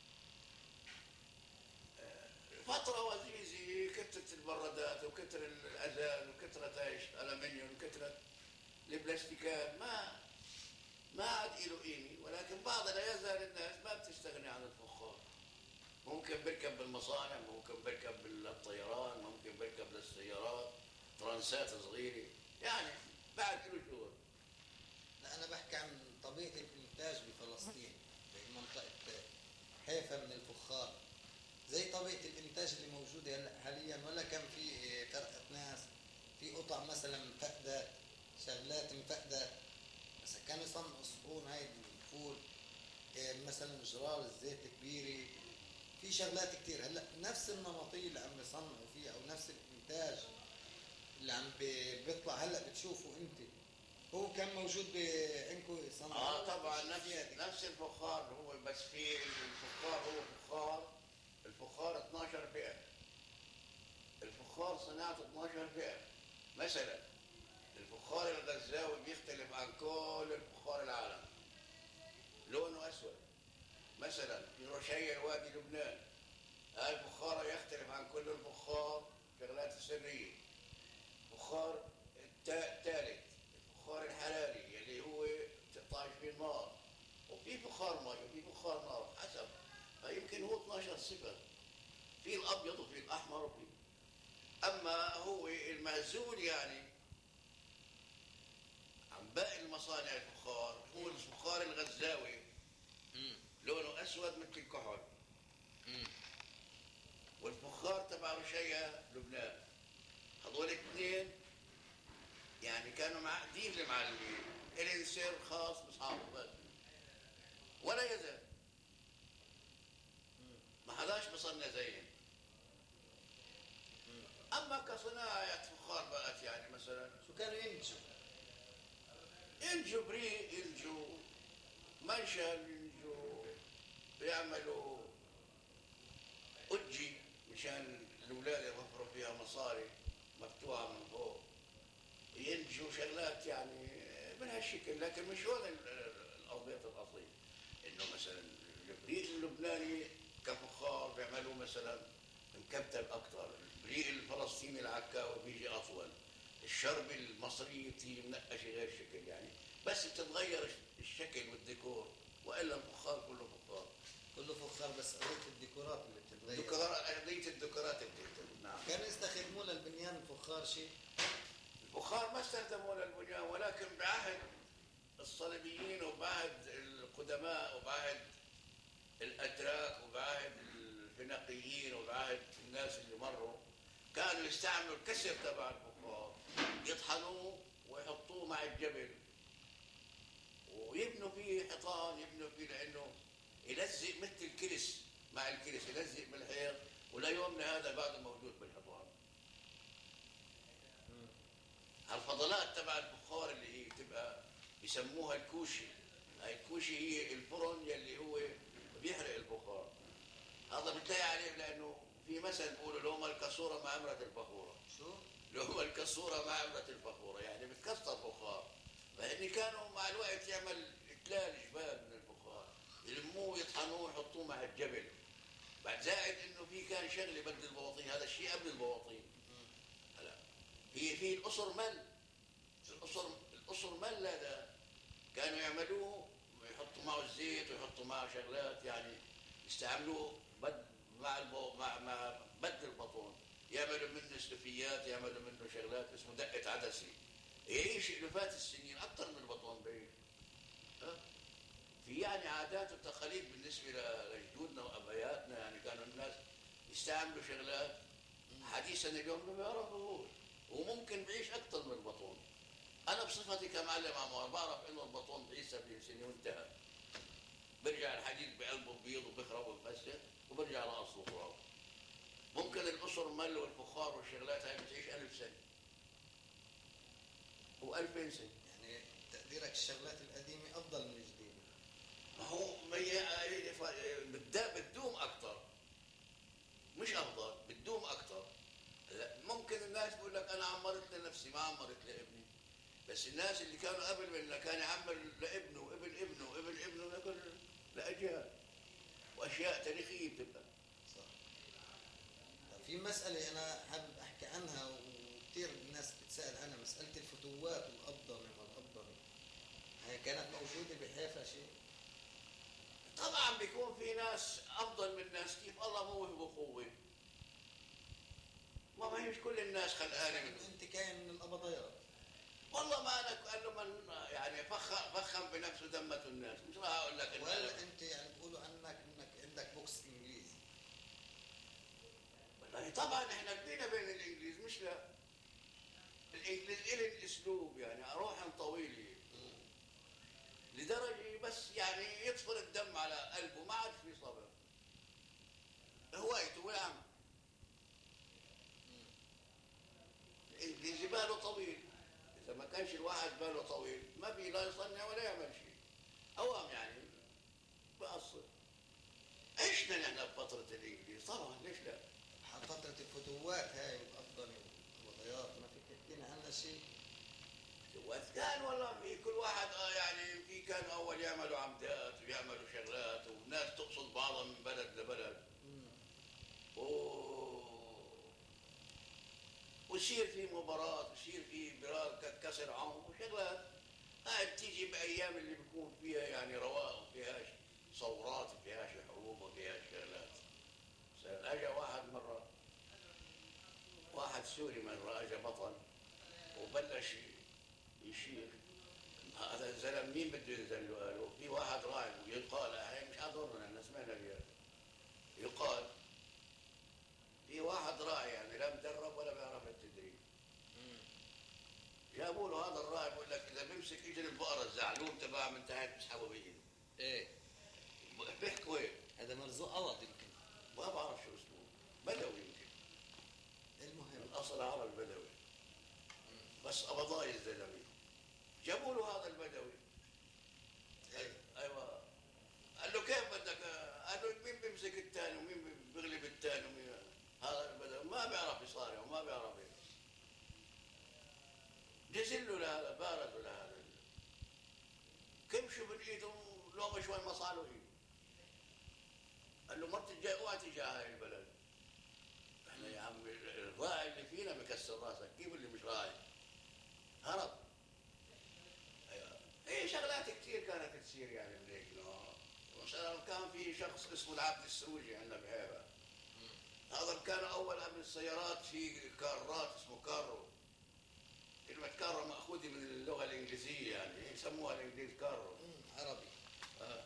فتره وزيزي كثرت البرادات وكثر الازاز وكثرت ايش الالمنيوم وكثرت البلاستيكات، ما ما عاد له قيمه. ولكن بعض لا يزال الناس ما بتستغني عن الفخار، ممكن بركب بالمصانع، ممكن بركب بالطيران، ممكن بركب للسيارات ترانسات صغيره، يعني بعد له شغل. لا أنا بحكي عن طبيعة الإنتاج بفلسطين بمنطقة حيفا من الفخار، زي طبيعة الإنتاج اللي موجودة هلا حاليا، ولا كان في فرقة ناس في قطع مثلا فقدت شغلات انفقدت، بس كانوا يصنعوا صحون هاي الفول، مثلا جرار الزيت كبيرة، في شغلات كتير. هلا نفس النمطية اللي عم بيصنعوا فيها او نفس الانتاج اللي عم بيطلع هلا بتشوفوا انت، هو كان موجود عندكم يصنعوا؟ اه طبعا نفس نفس الفخار هو، بس في الفخار هو فخار، الفخار اثناشر فئة، الفخار صناعته اثناشر فئة. مثلا الفخار الغزاوي بيختلف عن كل الفخار العالم، لونه اسود. مثلا في رشية وادي لبنان، هاي الفخار يختلف عن كل الفخار شغلات سرية. فخار الثالث الفخار الحراري اللي هو تقطعش فيه النار، وفي فخار مي وفي فخار نار حسب، فيمكن هو اثناشر صفر، في الابيض وفي الاحمر وفي، اما هو المعزول يعني عن باقي المصانع الفخار هو الفخار الغزاوي، لونه اسود مثل الكحل، والفخار تبع رشية لبنان. هذول الاثنين يعني كانوا معقدين المعلمين، إلين سر خاص باصحابه بس، ولا يزال ما حداش بصنع زيهم. اما كصناعه فخار بقت يعني مثلا شو كانوا ينتجوا؟ ينجوا بريق، ينجوا منشل، ينجوا بيعملوا أجي مشان الأولاد يوفروا فيها مصاري مفتوحة من فوق، ينتجوا شغلات يعني من هالشكل، لكن مش هون الأضياف الأصيل. إنه مثلا البريق اللبناني كفخار بيعملوا مثلا مكتل أكثر، البريق الفلسطيني العكاوي بيجي أطول، الشرب المصري بتيجي منقشة غير شكل يعني، بس بتتغير الشكل والديكور، وإلا الفخار كله فخار. كله فخار، بس قضية الديكورات اللي بتتغير. ديكورات، قضية الديكورات اللي بتختلف. نعم. كانوا يستخدموا للبنيان الفخار شيء؟ الفخار ما استخدموا للبنيان، ولكن بعهد الصليبيين وبعهد القدماء وبعهد الأتراك وبعهد الفينيقيين وبعهد الناس اللي مروا، كانوا يستعملوا الكسر تبع الفخار، يطحنوه ويحطوه مع الجبل ويبنوا فيه حيطان، يبنوا فيه لأنه يلزق مثل الكرس، مع الكرس يلزق بالحيط، ولا يومنا هذا بعده موجود بالحيطان. هالفضلات تبع الفخار اللي هي بتبقى بيسموها الكوشي، هاي الكوشي هي الفرن يلي هو بيحرق الفخار. هذا بتلاقي عليه لانه في مثل بيقولوا لهم الكسوره ما عمرت الفخوره. شو؟ لهم الكسوره ما عمرت الفخوره، يعني بتكسر فخار، فهن كانوا مع الوقت يعمل تلال جبال من الفخار، يلموه يطحنوه يحطوه مع الجبل. بعد زائد انه في كان شغله بدل البواطين، هذا الشيء قبل البواطين. هلا هي في القصر مل، القصر القصر مل هذا كانوا يعملوه يحطوا معه الزيت ويحطوا معه شغلات، يعني يستعملوه بد مع البو مع مع بد البطون، يعملوا منه سلفيات، يعملوا منه شغلات اسمه دقة عدسي، يعيش الوفات السنين اكثر من البطون بعيد. في يعني عادات وتقاليد بالنسبه لجدودنا وابياتنا، يعني كانوا الناس يستعملوا شغلات حديثا اليوم ما بيعرفوش، وممكن بعيش اكثر من البطون. انا بصفتي كمعلم عمار بعرف انه البطون بعيش سبعين سنه وانتهى، برجع الحديد بقلبه بيض وبخرب وبفسد وبرجع راسه تراب. ممكن الاسر مل والفخار والشغلات هاي بتعيش ألف سنه وألفين سنه. يعني تقديرك الشغلات القديمه افضل من الجديده؟ ما هو بتدوم اكثر، مش افضل، بتدوم اكثر. ممكن الناس بيقول لك انا عمرت لنفسي ما عمرت لابني، بس الناس اللي كانوا قبل منا كان يعمر لابنه وابن ابنه وابن ابنه لكل لاجيال، واشياء تاريخيه بتبقى. صح. في مساله انا حابب احكي عنها وكثير الناس بتسال عنها، مساله الفتوات والابضنه والابضنه، هي كانت موجوده بحيفا شيء؟ طبعا بيكون في ناس افضل من ناس، كيف الله موهبه قوه، ما ما هي مش كل الناس خلقانه منه. انت كاين من القبضيات. والله ما انا قال له من يعني فخم فخم بنفسه دمته الناس، مش راح اقول لك إن ولا أنا- انت يعني بيقولوا عنك انك عندك بوكس انجليزي؟ والله طبعا احنا بدينا بين الانجليز، مش لا الانجليز الي الاسلوب يعني اروح طويله لدرجه بس يعني يطفر الدم على قلبه، ما عاد في صبر، هوايته ويعمل. الانجليزي باله طويل، اذا ما كانش الواحد باله طويل ما بي لا يصنع ولا يعمل شيء، اوام يعني بقصر. عشنا نحن بفتره الانجليز طبعا، ليش لا؟ فتره الفتوات هاي والابضنه والقبضيات ما فيك تحكي لنا عنها شيء؟ كان والله في كل واحد آه يعني في كانوا اول يعملوا عمدات ويعملوا شغلات، والناس تقصد بعضها من بلد لبلد. و... ويصير في مباراة، ويصير في براد كسر عون وشغلات. هاي بتيجي بايام اللي بيكون فيها يعني رواق، وفيهاش ثورات، وفيهاش حروب، وفيهاش شغلات. اجى واحد مرة، واحد سوري مرة اجى بطل وبلش يشيخ. هذا الزلم مين بده ينزل له؟ قالوا في واحد راعي يقال، هي مش حضرنا احنا سمعنا بيها، يقال في واحد راعي يعني لا مدرب ولا بيعرف التدريب. جابوا له هذا الراعي بيقول لك اذا بيمسك اجر البقره الزعلوم تبعها من تحت بيسحبه بايده. ايه بيحكوا هيك. هذا مرزوق عوض يمكن، ما بعرف شو اسمه، بدوي يمكن. المهم الاصل عرب بدوي، بس قبضاي الزلمه. جابوا له هذا البدوي. ايه ايوه. قال له كيف بدك؟ قال له مين بيمسك الثاني ومين بيغلب الثاني ومين؟ هذا البدوي ما بيعرف يصارع وما بيعرف ايه. جزلوا لهذا، بارزوا لهذا، كمشوا من ايده لو مش وين ما صاروا ايده. قال له مرت الجاي اوعى تجي هاي البلد. احنا يا عم الراعي اللي فينا مكسر راسك، كيف اللي مش راعي؟ هرب. ايوه. هي شغلات كثير كانت تصير يعني من هيك نوع. مثلا كان في شخص اسمه العبد السروجي عندنا بحيره. هذا كان اول قبل السيارات في كارات اسمه كارو. كلمة كارو مأخوذة من اللغة الإنجليزية يعني يسموها الإنجليز كارو. عربي. آه.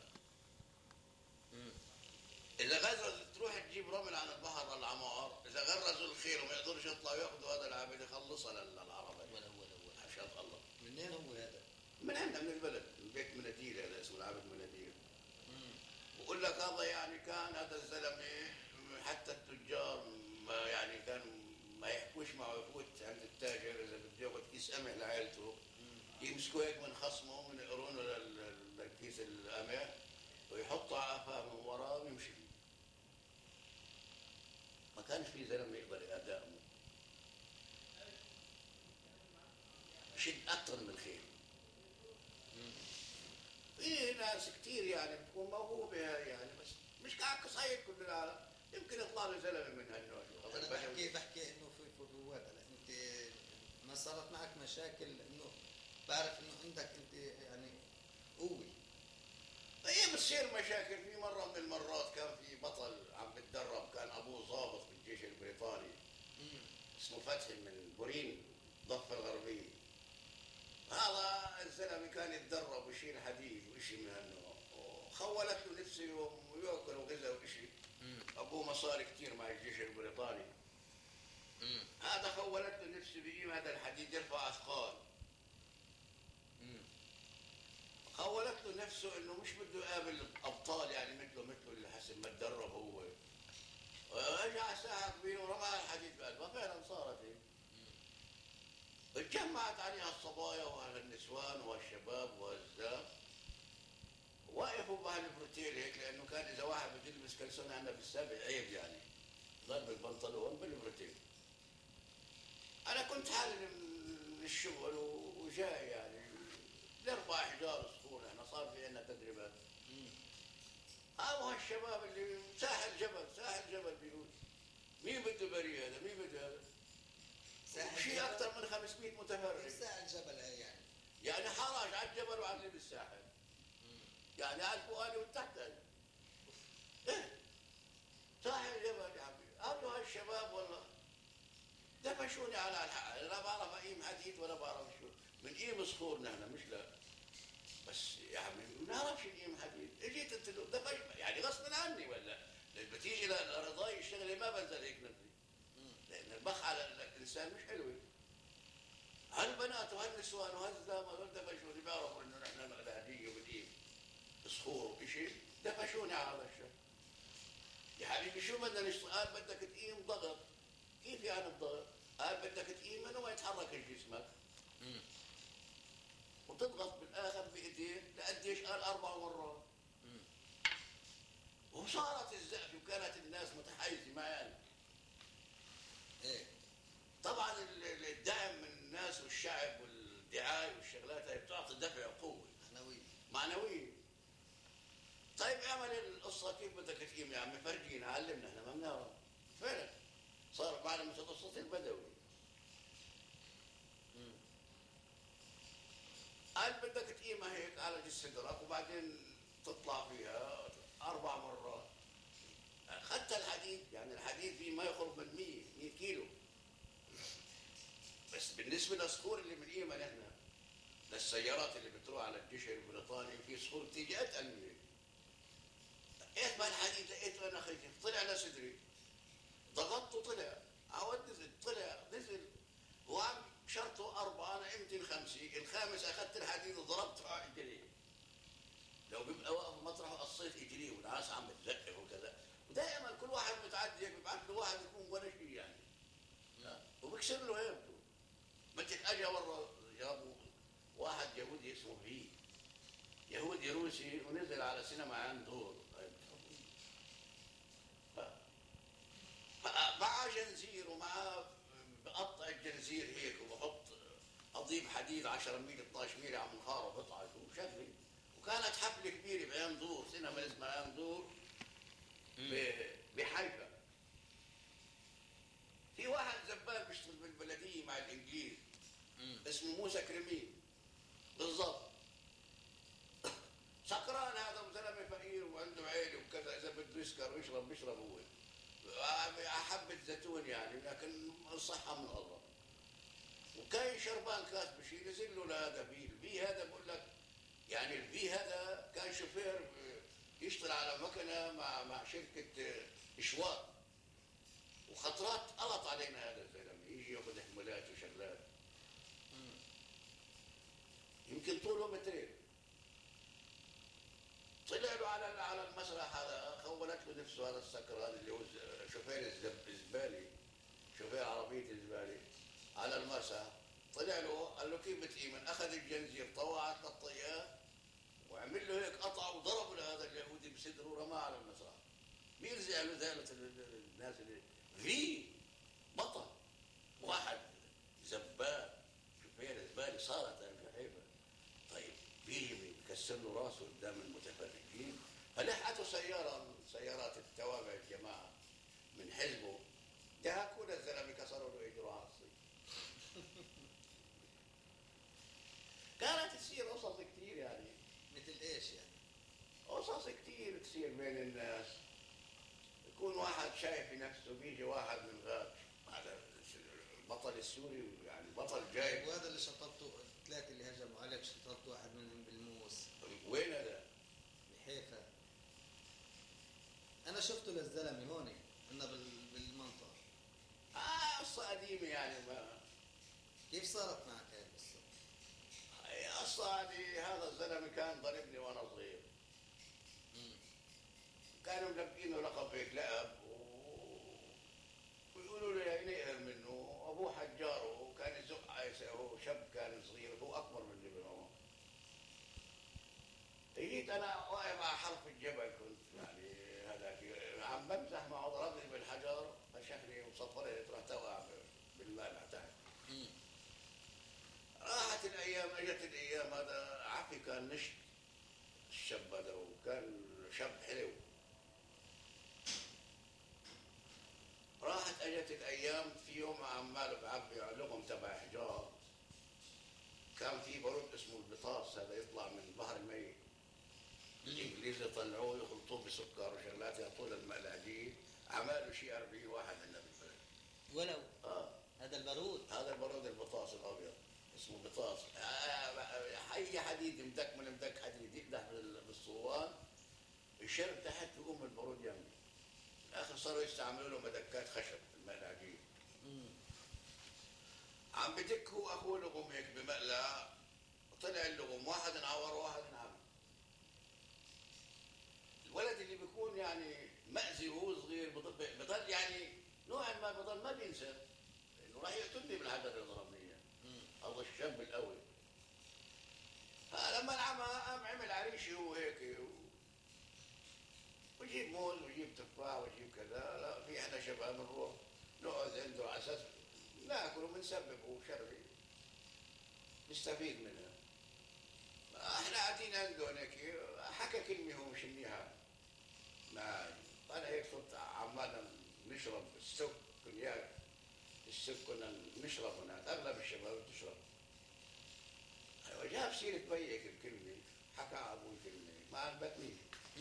إذا غرز تروح تجيب رمل عن البحر العمار، إذا غرزوا الخيل وما يقدرش يطلعوا ياخذوا هذا العبد يخلصها للعرب. ولا هو ولا عشان الله. منين هو هذا؟ من عندنا من البلد، من بيت مناديل، هذا اسمه العبد مناديل. بقول لك هذا يعني كان هذا الزلمه حتى التجار ما يعني كانوا ما يحكوش معه، يفوت عند التاجر اذا بده ياخذ كيس قمح لعائلته يمسكوا هيك من خصمه من قرونه للكيس القمح ويحطه على قفاه من وراه ويمشي فيه. ما كانش في زلمه يقدر يأداء شد اكثر من الخيل. في ناس كثير يعني بتكون موهوبه يعني، بس مش كعك صحيح كل العالم، يمكن يطلع له زلمه من هالنوع. انا بحكي بحكي انه في فتوات. هلا انت ما صارت معك مشاكل؟ انه بعرف انه عندك انت يعني قوه. هي بتصير مشاكل. في مره من المرات كان في بطل عم بتدرب، كان ابوه ضابط بالجيش البريطاني اسمه فتحي من بورين الضفه الغربيه. هذا الزلمه كان يتدرب ويشيل حديد وشيء من هالنوع، وخولت له نفسه يوم وياكل وغذا وشيء. ابوه مصاري كثير مع الجيش البريطاني. نفسه بيقيم هذا الحديد يرفع اثقال. خولت له نفسه انه مش بده يقابل ابطال يعني مثله مثله اللي حسب ما تدرب هو. واجى على ساحه كبيره ورمى الحديد بقلبها، فعلا صارت هيك. اتجمعت عليها الصبايا وهالنسوان وهالشباب وهالزلام، وقفوا بهالبروتيل هيك، لانه كان اذا واحد بده يلبس كلسون عندنا بالسابق عيب يعني، ضل بالبنطلون بالبروتيل. انا كنت حالي من الشغل وجاي يعني نرفع احجار صخور، احنا صار في عندنا تدريبات. قاموا هالشباب اللي ساحل جبل ساحل جبل بيقول مين بده بري هذا مين بده هذا؟ شيء اكثر من خمسمئة متفرج. ساحل جبل هي يعني يعني حرج على الجبل وعلى اللي بالساحل. يعني على الفوقاني والتحتاني. ايه ساحل جبل يا عمي. قالوا هالشباب والله دفشوني على الحق، لا بعرف اقيم حديد ولا بعرف شو، بنقيم صخور نحن مش لا. بس يا عمي ما بنعرفش نقيم حديد، اجيت قلت له دفش يعني غصب عني ولا بتيجي لرضاي الشغله ما بنزل هيك نفسي. لان البخ على الانسان مش حلوه. هالبنات وهالنسوان وهالزلمه هذول دفشوني، بيعرفوا انه نحن مغداديه وبنقيم صخور وشيء، دفشوني على هذا الشيء. يا حبيبي شو بدنا نشتغل؟ قال بدك تقيم ضغط. كيف يعني الضغط؟ قال بدك تقيم منه ما يتحرك جسمك. وتضغط بالاخر بايديك لقديش؟ قال اربع مرات. وصارت الزقفه وكانت الناس متحيزه معي انا. ايه طبعا الدعم من الناس والشعب والدعايه والشغلات هي بتعطي دفع وقوه معنويه معنويه. طيب اعمل القصه كيف بدك تقيم يا عمي، فرجينا علمنا احنا ما بنعرف. فعلا صار معنا مثل قصه البدوي. قال بدك تقيمها هيك على جسد صدرك وبعدين تطلع فيها اربع مرات. اخذت الحديد، يعني الحديد فيه ما يقرب من مئة مئة كيلو. بس بالنسبه للصخور اللي بنقيمها نحن للسيارات اللي بتروح على الجيش البريطاني في صخور بتيجي اتقل من هيك. لقيت بهالحديد لقيته انا خيف طلع لصدري، ضغطته طلع، عاود نزل طلع نزل، وعم شرطه أربعة أنا قمت الخمسة، الخامس أخذت الحديد وضربته على إجريه. لو بيبقى واقف مطرحه قصيت إجريه والناس عم بتزقف وكذا، ودائما كل واحد متعدي هيك بيبعث له واحد يكون ولا شيء يعني. وبكسر له هيبته. متك أجا ورا جابوا واحد يهودي اسمه في، يهودي روسي ونزل على سينما عن دور. معاه جنزير ومعاه بقطع الجنزير هيك وبحط اضيب حديد عشرة ميل اثناشر ميل عم نخاره بقطعه وشغله. وكانت حفله كبيره بعين دور، سينما اسمها عين دور بحيفا. في واحد زبال بيشتغل بالبلديه مع الانجليز اسمه موسى كريمين بالضبط. سكران هذا زلمه فقير وعنده عيله وكذا، اذا بده يسكر ويشرب بيشرب هو. حبة زيتون يعني، لكن الصحة من الله. وكان شربان كاس بشي نزل له لهذا في الفي هذا بقول لك يعني الفي هذا كان شوفير يشتغل على مكنة مع مع شركة اشواط. وخطرات قلط علينا هذا الزلمة يجي ياخذ حمولات وشغلات. يمكن طوله مترين. طلع له على على المسرح هذا، خولت له نفسه هذا السكران اللي هو شوفير الزبالي، شوفير عربيه الزبالي على المسرح. طلع له قال له كيف بتقيمن؟ اخذ الجنزير طوعت للطيار وعمل له هيك قطع وضربه لهذا اليهودي بصدره ورماه على المسرح. مين زعلوا ذلك الناس اللي في بطل واحد زبال شوفير زبالي صارت الحيبه. طيب بيجي بيكسر له راسه قدام المتفرجين، فلحقته سياره من سيارات التوابع الجماعه من حزبه دهكونا الزلمه كسروا له اجره على الصيف. كانت تصير قصص كثير يعني. مثل ايش يعني؟ قصص كثير تصير بين الناس. يكون واحد شايف نفسه بيجي واحد من غاب هذا البطل السوري يعني بطل جاي. وهذا اللي شطبته الثلاثه اللي هجموا عليك شطبت واحد منهم بالموس. وين هذا؟ بحيفا. انا شفته للزلمه هون عندنا بالمنطقه. اه قصه قديمه يعني ما كيف صارت معك هاي القصة؟ هي اصلا هذا الزلمه كان ضربني وانا صغير. كانوا ملقينه لقب هيك لقب ويقولوا له ينقهر منه. ابوه حجاره وكان يزق عيسى، هو شاب كان صغير، هو اكبر مني بالعمر. جيت انا واقف على حرف الجبل، كنت يعني هذاك عم بمزح معه، ضربني بالحجر فشخني وصفرت، رحت اوقع بالماء تحت. راحت الايام، اجت الايام، هذا عفي كان نشط الشاب هذا، وكان شاب حلو. راحت اجت الايام، في يوم عمال بعبي علقم تبع حجار، كان في برود اسمه البطاس، هذا يطلع من بحر الميت. الانجليز يطلعوه يخلطوه بسكر وشغلات يعطوه للمقلاجين. عملوا شيء أربعين واحد عندنا بالبلد. ولو اه هذا البارود، هذا البرود البطاس الابيض اسمه بطاس. اي حديد مدك من مدك حديد يقدح بالصوان، يشرب تحت يقوم البرود يمي. الاخر صاروا يستعملوا له مدكات خشب المقلاجين. عم بدك هو اخوه لغم هيك بمقلع، طلع اللغم، واحد انعور وواحد انعمى. الولد اللي بيكون يعني مأذي وهو صغير بضل يعني نوعا ما بضل ما بينسى انه راح يقتلني بالحجر اللي ضربني اياه. هذا الشاب القوي. فلما انعمى قام عمل عريشه هو هيك، ويجيب موز ويجيب تفاح ويجيب كذا. لا، في احنا شباب بنروح نقعد عنده على اساس ناكل وبنسبب وشربي نستفيد منها. احنا قاعدين عنده هيك، حكى كلمه هو مش منيحه معي. انا هيك صرت عمالنا نشرب السك كونياك. السك كنا نشرب هناك، اغلب الشباب بتشرب. ايوه، جاب سيره بيك الكلمه، حكى ابوي كلمه ما عجبتني.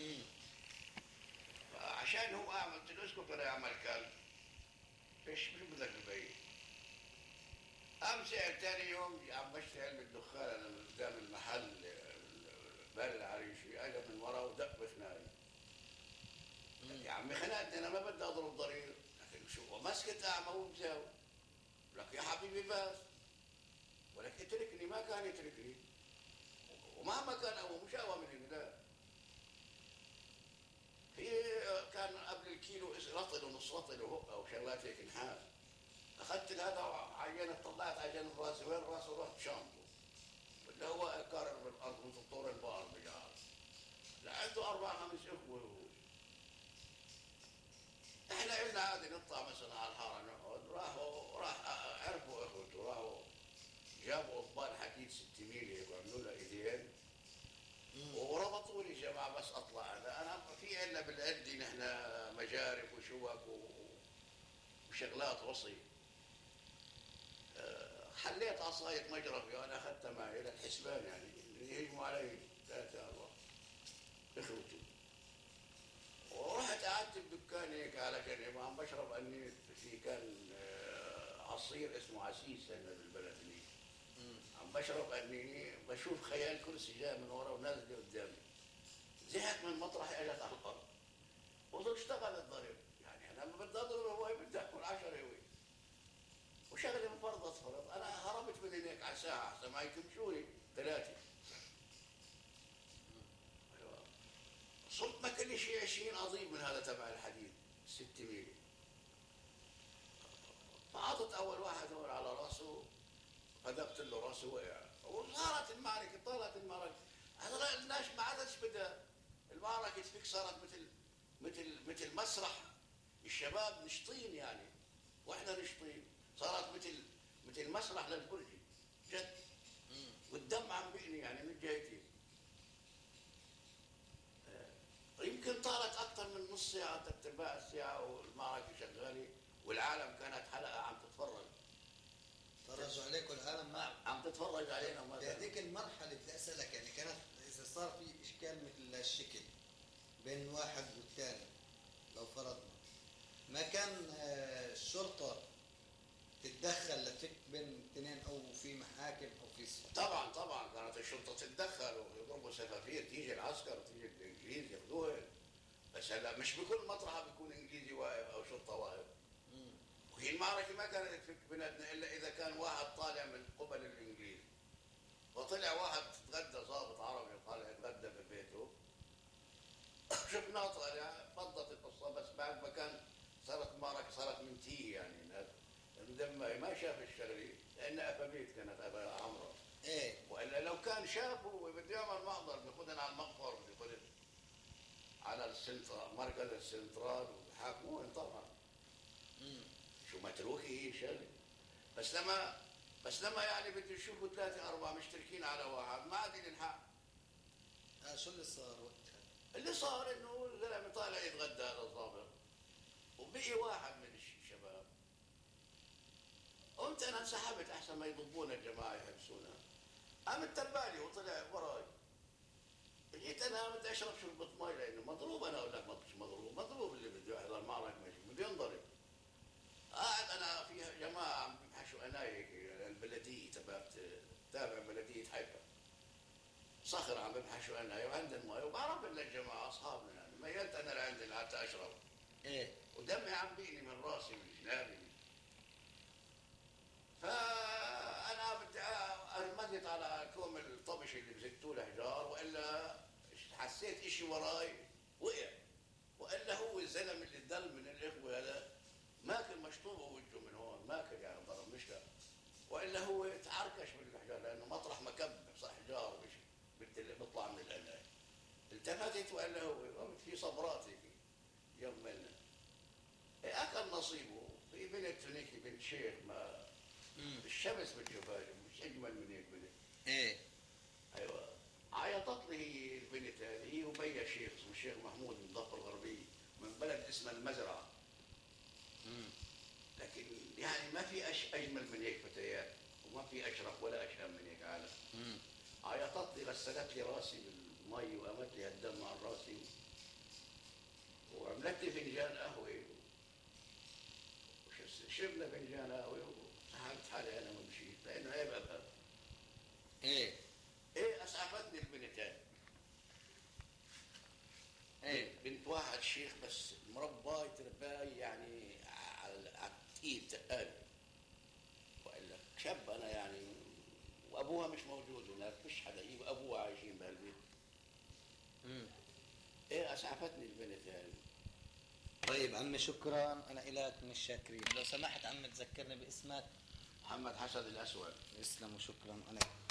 عشان هو اعمل، قلت له اسكت ولا يعمل كلب. ايش شو بدك ببين؟ قام سأل ثاني يوم عم بشتري علبة دخان انا من قدام المحل بال العريشي، اجى من ورا ودق بخناقي. يا عمي خنقتني، انا ما بدي اضرب ضرير، لكن شو مسكت اعمى ومزاوي. لك يا حبيبي بس، ولك اتركني. ما كان يتركني، ومهما كان هو مش اقوى مني. لا، في كان قبل الكيلو رطل ونص رطل وهقه وشغلات هيك نحاس. اخذت هذا عينه، طلعت عينه براسي، وين راسه؟ رحت شامبو اللي هو كارر بالارض مثل طور البقر بجار. عنده اربع خمس اخوه هو. احنا قلنا عادي نطلع مثلا على الحاره نقعد. راحوا راح عرفوا اخوته، راحوا جابوا اطباق حديد ست ميل هيك وعملوا لها ايدين وربطوا لي جماعه بس اطلع. انا انا في عندنا بالعدي نحن مجارف وشوك وشغلات رصي. حليت عصايه مجرفي وانا اخذتها معي للحسبان، يعني اللي يهجموا علي ثلاثه اربعه اخوتي. ورحت قعدت بدكان هيك على جنب عم بشرب انيس. في كان عصير اسمه عسيس عندنا بالبلد هنيك. عم بشرب انيني، بشوف خيال كرسي جاي من ورا ونازله قدامي. زهقت من مطرحي، اجت على الارض وصرت اشتغل الضرب. يعني انا ما بدي اضرب، هو بدي اكل عشرة هوي وشغلي مفرض فرض. انا هربت من هناك على ساعه احسن ما يكمشوني ثلاثه. ايوه، صرت ماكل شيء عشرين قضيب من هذا تبع الحديد ست ميل. فعطت اول واحد هون على راسه، فدقت له راسه وقع. وصارت المعركه، طالت المعركه. هذا الناس ما عادش بدها المعركه فيك، صارت مثل مثل مثل مسرح. الشباب نشطين يعني واحنا نشطين، صارت مثل مثل مسرح للفرجه جد. والدم عم بيقني يعني من جهتين. يمكن طالت اكثر من نص ساعه، ثلاث ارباع الساعه والمعركه شغاله، والعالم كانت حلقه عم تتفرج. تفرجوا عليكم العالم معك، عم تتفرج علينا مثلا. في هذيك المرحله بدي اسالك، يعني كانت اذا صار في اشكال مثل الشكل بين واحد والثاني، لو فرضنا ما كان الشرطه تتدخل لتفك بين الاثنين، او في محاكم او في سجن؟ طبعا طبعا كانت الشرطه تتدخل ويضربوا سفافير، تيجي العسكر وتيجي الانجليز ياخذوها. بس هلا مش بكل مطرحه بيكون انجليزي واقف او شرطه واقف. هي المعركة ما كانت تفك بلادنا إلا إذا كان واحد طالع من قبل الإنجليز، وطلع واحد تغدى ضابط عربي طالع يتغدى في بيته، شفناه طالع فضت القصة. بس بعد ما كان صارت المعركة صارت منتهية يعني مدمرة، ما شاف الشغلة لأن أفابيت كانت أبا عمرو. ايه وإلا لو كان شافه بده يعمل محضر بياخذن على المقبر، بياخذن على السنترال مركز السنترال وحاكمون طبعا. امم شو متروكه هي شغله. بس لما بس لما يعني بده يشوفوا ثلاثة أربعة مشتركين على واحد ما عاد ينحق. اه شو اللي صار وقتها؟ اللي صار إنه الزلمة طالع يتغدى هذا الضابط، وبقي واحد من الشباب. قمت أنا انسحبت أحسن ما يضبونا الجماعة يحبسونا. قام التبالي وطلع وراي. جيت أنا بدي أشرب شربة مي لأنه مضروب. أنا أقول لك مش مضروب، مضروب اللي بده يحضر المعركة ماشي بده ينضرب. قاعد أنا في جماعة عم بيبحشوا أنا هيك البلدية تبعت تابع بلدية حيفا. صخر عم ببحشوا أنا وعند المي وبعرف إن الجماعة أصحابنا يعني. ميلت أنا لعند لحتى أشرب. ايه ودمي عم بيني من راسي من جنابي. فأنا بدي أرمدت على كوم الطبش اللي بزتوه الحجار، وإلا حسيت إشي وراي وقع. وإلا هو الزلمة اللي دل من الإخوة هذا ماكل مشطوبه وجهه من هون، ماكل يعني ضرب مش لا. وإلا هو تعركش من الحجار لأنه مطرح مكب صح حجار وشي بيطلع من القلاية. التفتت وإلا هو قمت في صبرات هيك يمنا. أكل نصيبه في بنت هنيك بنت شيخ ما الشمس بتشوفها مش اجمل من هيك بنت. ايه ايوه عيطت لي هي البنت هذه. هي وبيا شيخ اسمه الشيخ محمود من الضفه الغربيه من بلد اسمها المزرعه. امم لكن يعني ما في أش اجمل من هيك فتيات، وما في اشرف ولا اشهم من هيك عالم. امم عيطت لي غسلت لي راسي بالمي وقامت لي الدم عن راسي وعملت لي فنجان قهوه وشربنا فنجان قهوه وسحبت حالي انا ومشيت لانه عيب ابها. ايه ايه اسعفتني البنت هاي. ايه بنت واحد شيخ بس مرباي ترباي يعني على التقيل تقال. والا شاب انا يعني، وابوها مش موجود هناك مش حدا يجيب ابوها عايشين بهالبيت. امم ايه اسعفتني البنت هاي. طيب عمي شكرا، انا الك من الشاكرين. لو سمحت عمي تذكرني باسمك. محمد حسن الاسود. يسلم وشكرا. انا